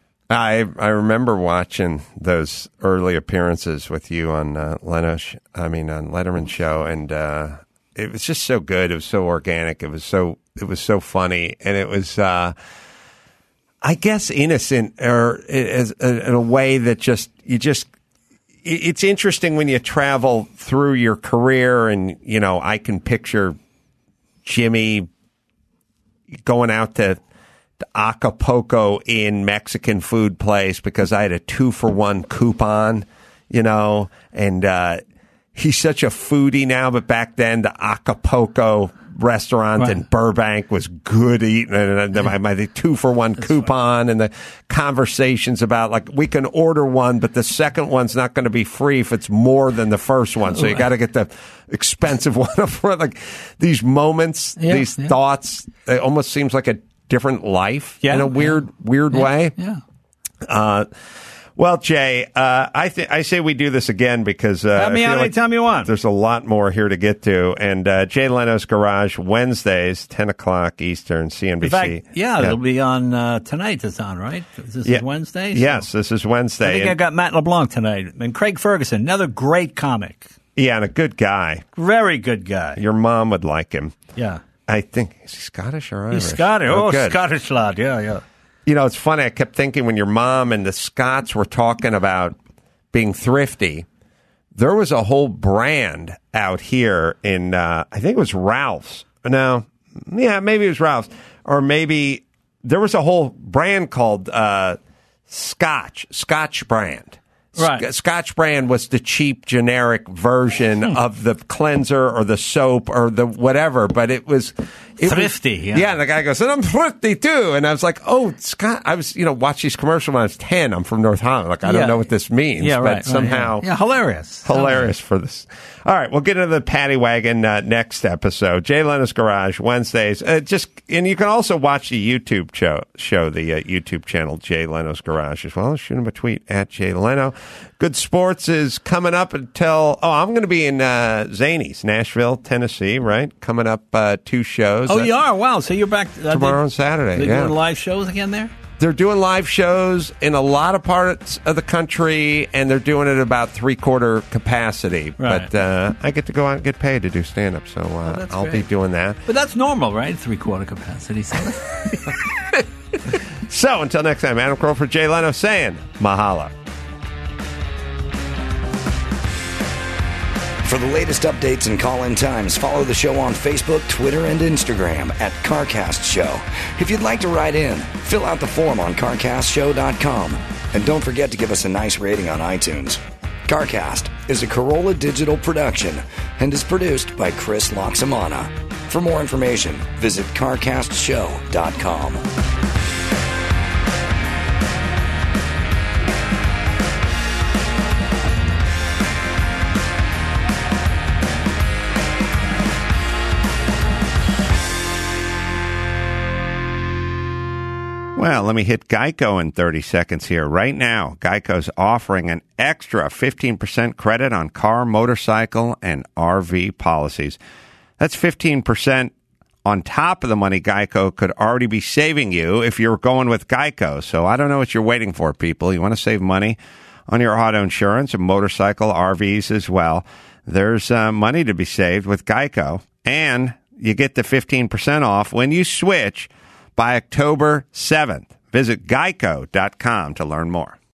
I I remember watching those early appearances with you on uh, Leno, sh- I mean on Letterman show, and uh, it was just so good. It was so organic. It was so it was so funny, and it was, uh, I guess, innocent, or as in a way that just you just. It's interesting when you travel through your career, and you know I can picture Jimmy going out to the Acapulco in Mexican food place because I had a two for one coupon, you know, and uh, he's such a foodie now, but back then the Acapulco restaurant right. in Burbank was good eating, and my, my the two for one That's coupon, right. and the conversations about like we can order one, but the second one's not going to be free if it's more than the first one, so you got to get the expensive one up front. Like these moments, yeah, these yeah. thoughts, it almost seems like a different life yeah, in a weird, yeah. weird yeah, way. Yeah. Uh, well, Jay, uh, I th- I say we do this again because uh, Tell me I how feel many like time you want. there's a lot more here to get to. And uh, Jay Leno's Garage, Wednesdays, ten o'clock Eastern, C N B C. In fact, yeah, yeah. it'll be on uh, tonight. It's on, right? This yeah. is Wednesday? So yes, this is Wednesday. I think and, I got Matt LeBlanc tonight. And Craig Ferguson, another great comic. Yeah, and a good guy. Very good guy. Your mom would like him. Yeah. I think, is he Scottish or Irish? He's Scottish. Oh, good. Scottish lad. Yeah, yeah. You know, it's funny. I kept thinking when your mom and the Scots were talking about being thrifty, there was a whole brand out here in, uh, I think it was Ralph's. No, yeah, maybe it was Ralph's. Or maybe there was a whole brand called uh, Scotch, Scotch brand. Right. Scotch brand was the cheap generic version hmm. of the cleanser or the soap or the whatever, but it was It Thrifty, was, yeah. Yeah, and the guy goes, and I'm thrifty too. And I was like, oh, Scott, I was, you know, watch these commercials when I was ten. I'm from North Holland. Like, I Yeah. don't know what this means. Yeah, but right. right, somehow. Yeah, yeah hilarious. Hilarious for this. All right, we'll get into the Paddy Wagon uh, next episode. Jay Leno's Garage, Wednesdays. Uh, just And you can also watch the YouTube show, show the uh, YouTube channel, Jay Leno's Garage, as well. Shoot him a tweet at Jay Leno. Good Sports is coming up until, oh, I'm going to be in uh, Zanies, Nashville, Tennessee, right? Coming up uh, two shows. Oh, uh, you are? Wow. So you're back uh, tomorrow they, and Saturday. They're yeah. doing live shows again there? They're doing live shows in a lot of parts of the country, and they're doing it at about three-quarter capacity. Right. But uh, I get to go out and get paid to do stand-up, so uh, Oh, I'll great. be doing that. But that's normal, right? Three-quarter capacity. So. So until next time, Adam Crow for Jay Leno saying mahalo. For the latest updates and call-in times, follow the show on Facebook, Twitter, and Instagram at CarCast Show. If you'd like to write in, fill out the form on car cast show dot com. And don't forget to give us a nice rating on iTunes. CarCast is a Corolla Digital production and is produced by Chris Loxamana. For more information, visit car cast show dot com. Well, let me hit Geico in thirty seconds here. Right now, Geico's offering an extra fifteen percent credit on car, motorcycle, and R V policies. That's fifteen percent on top of the money Geico could already be saving you if you're going with Geico. So I don't know what you're waiting for, people. You want to save money on your auto insurance and motorcycle, R Vs as well. There's uh, money to be saved with Geico, and you get the fifteen percent off when you switch by October seventh. Visit geico dot com to learn more.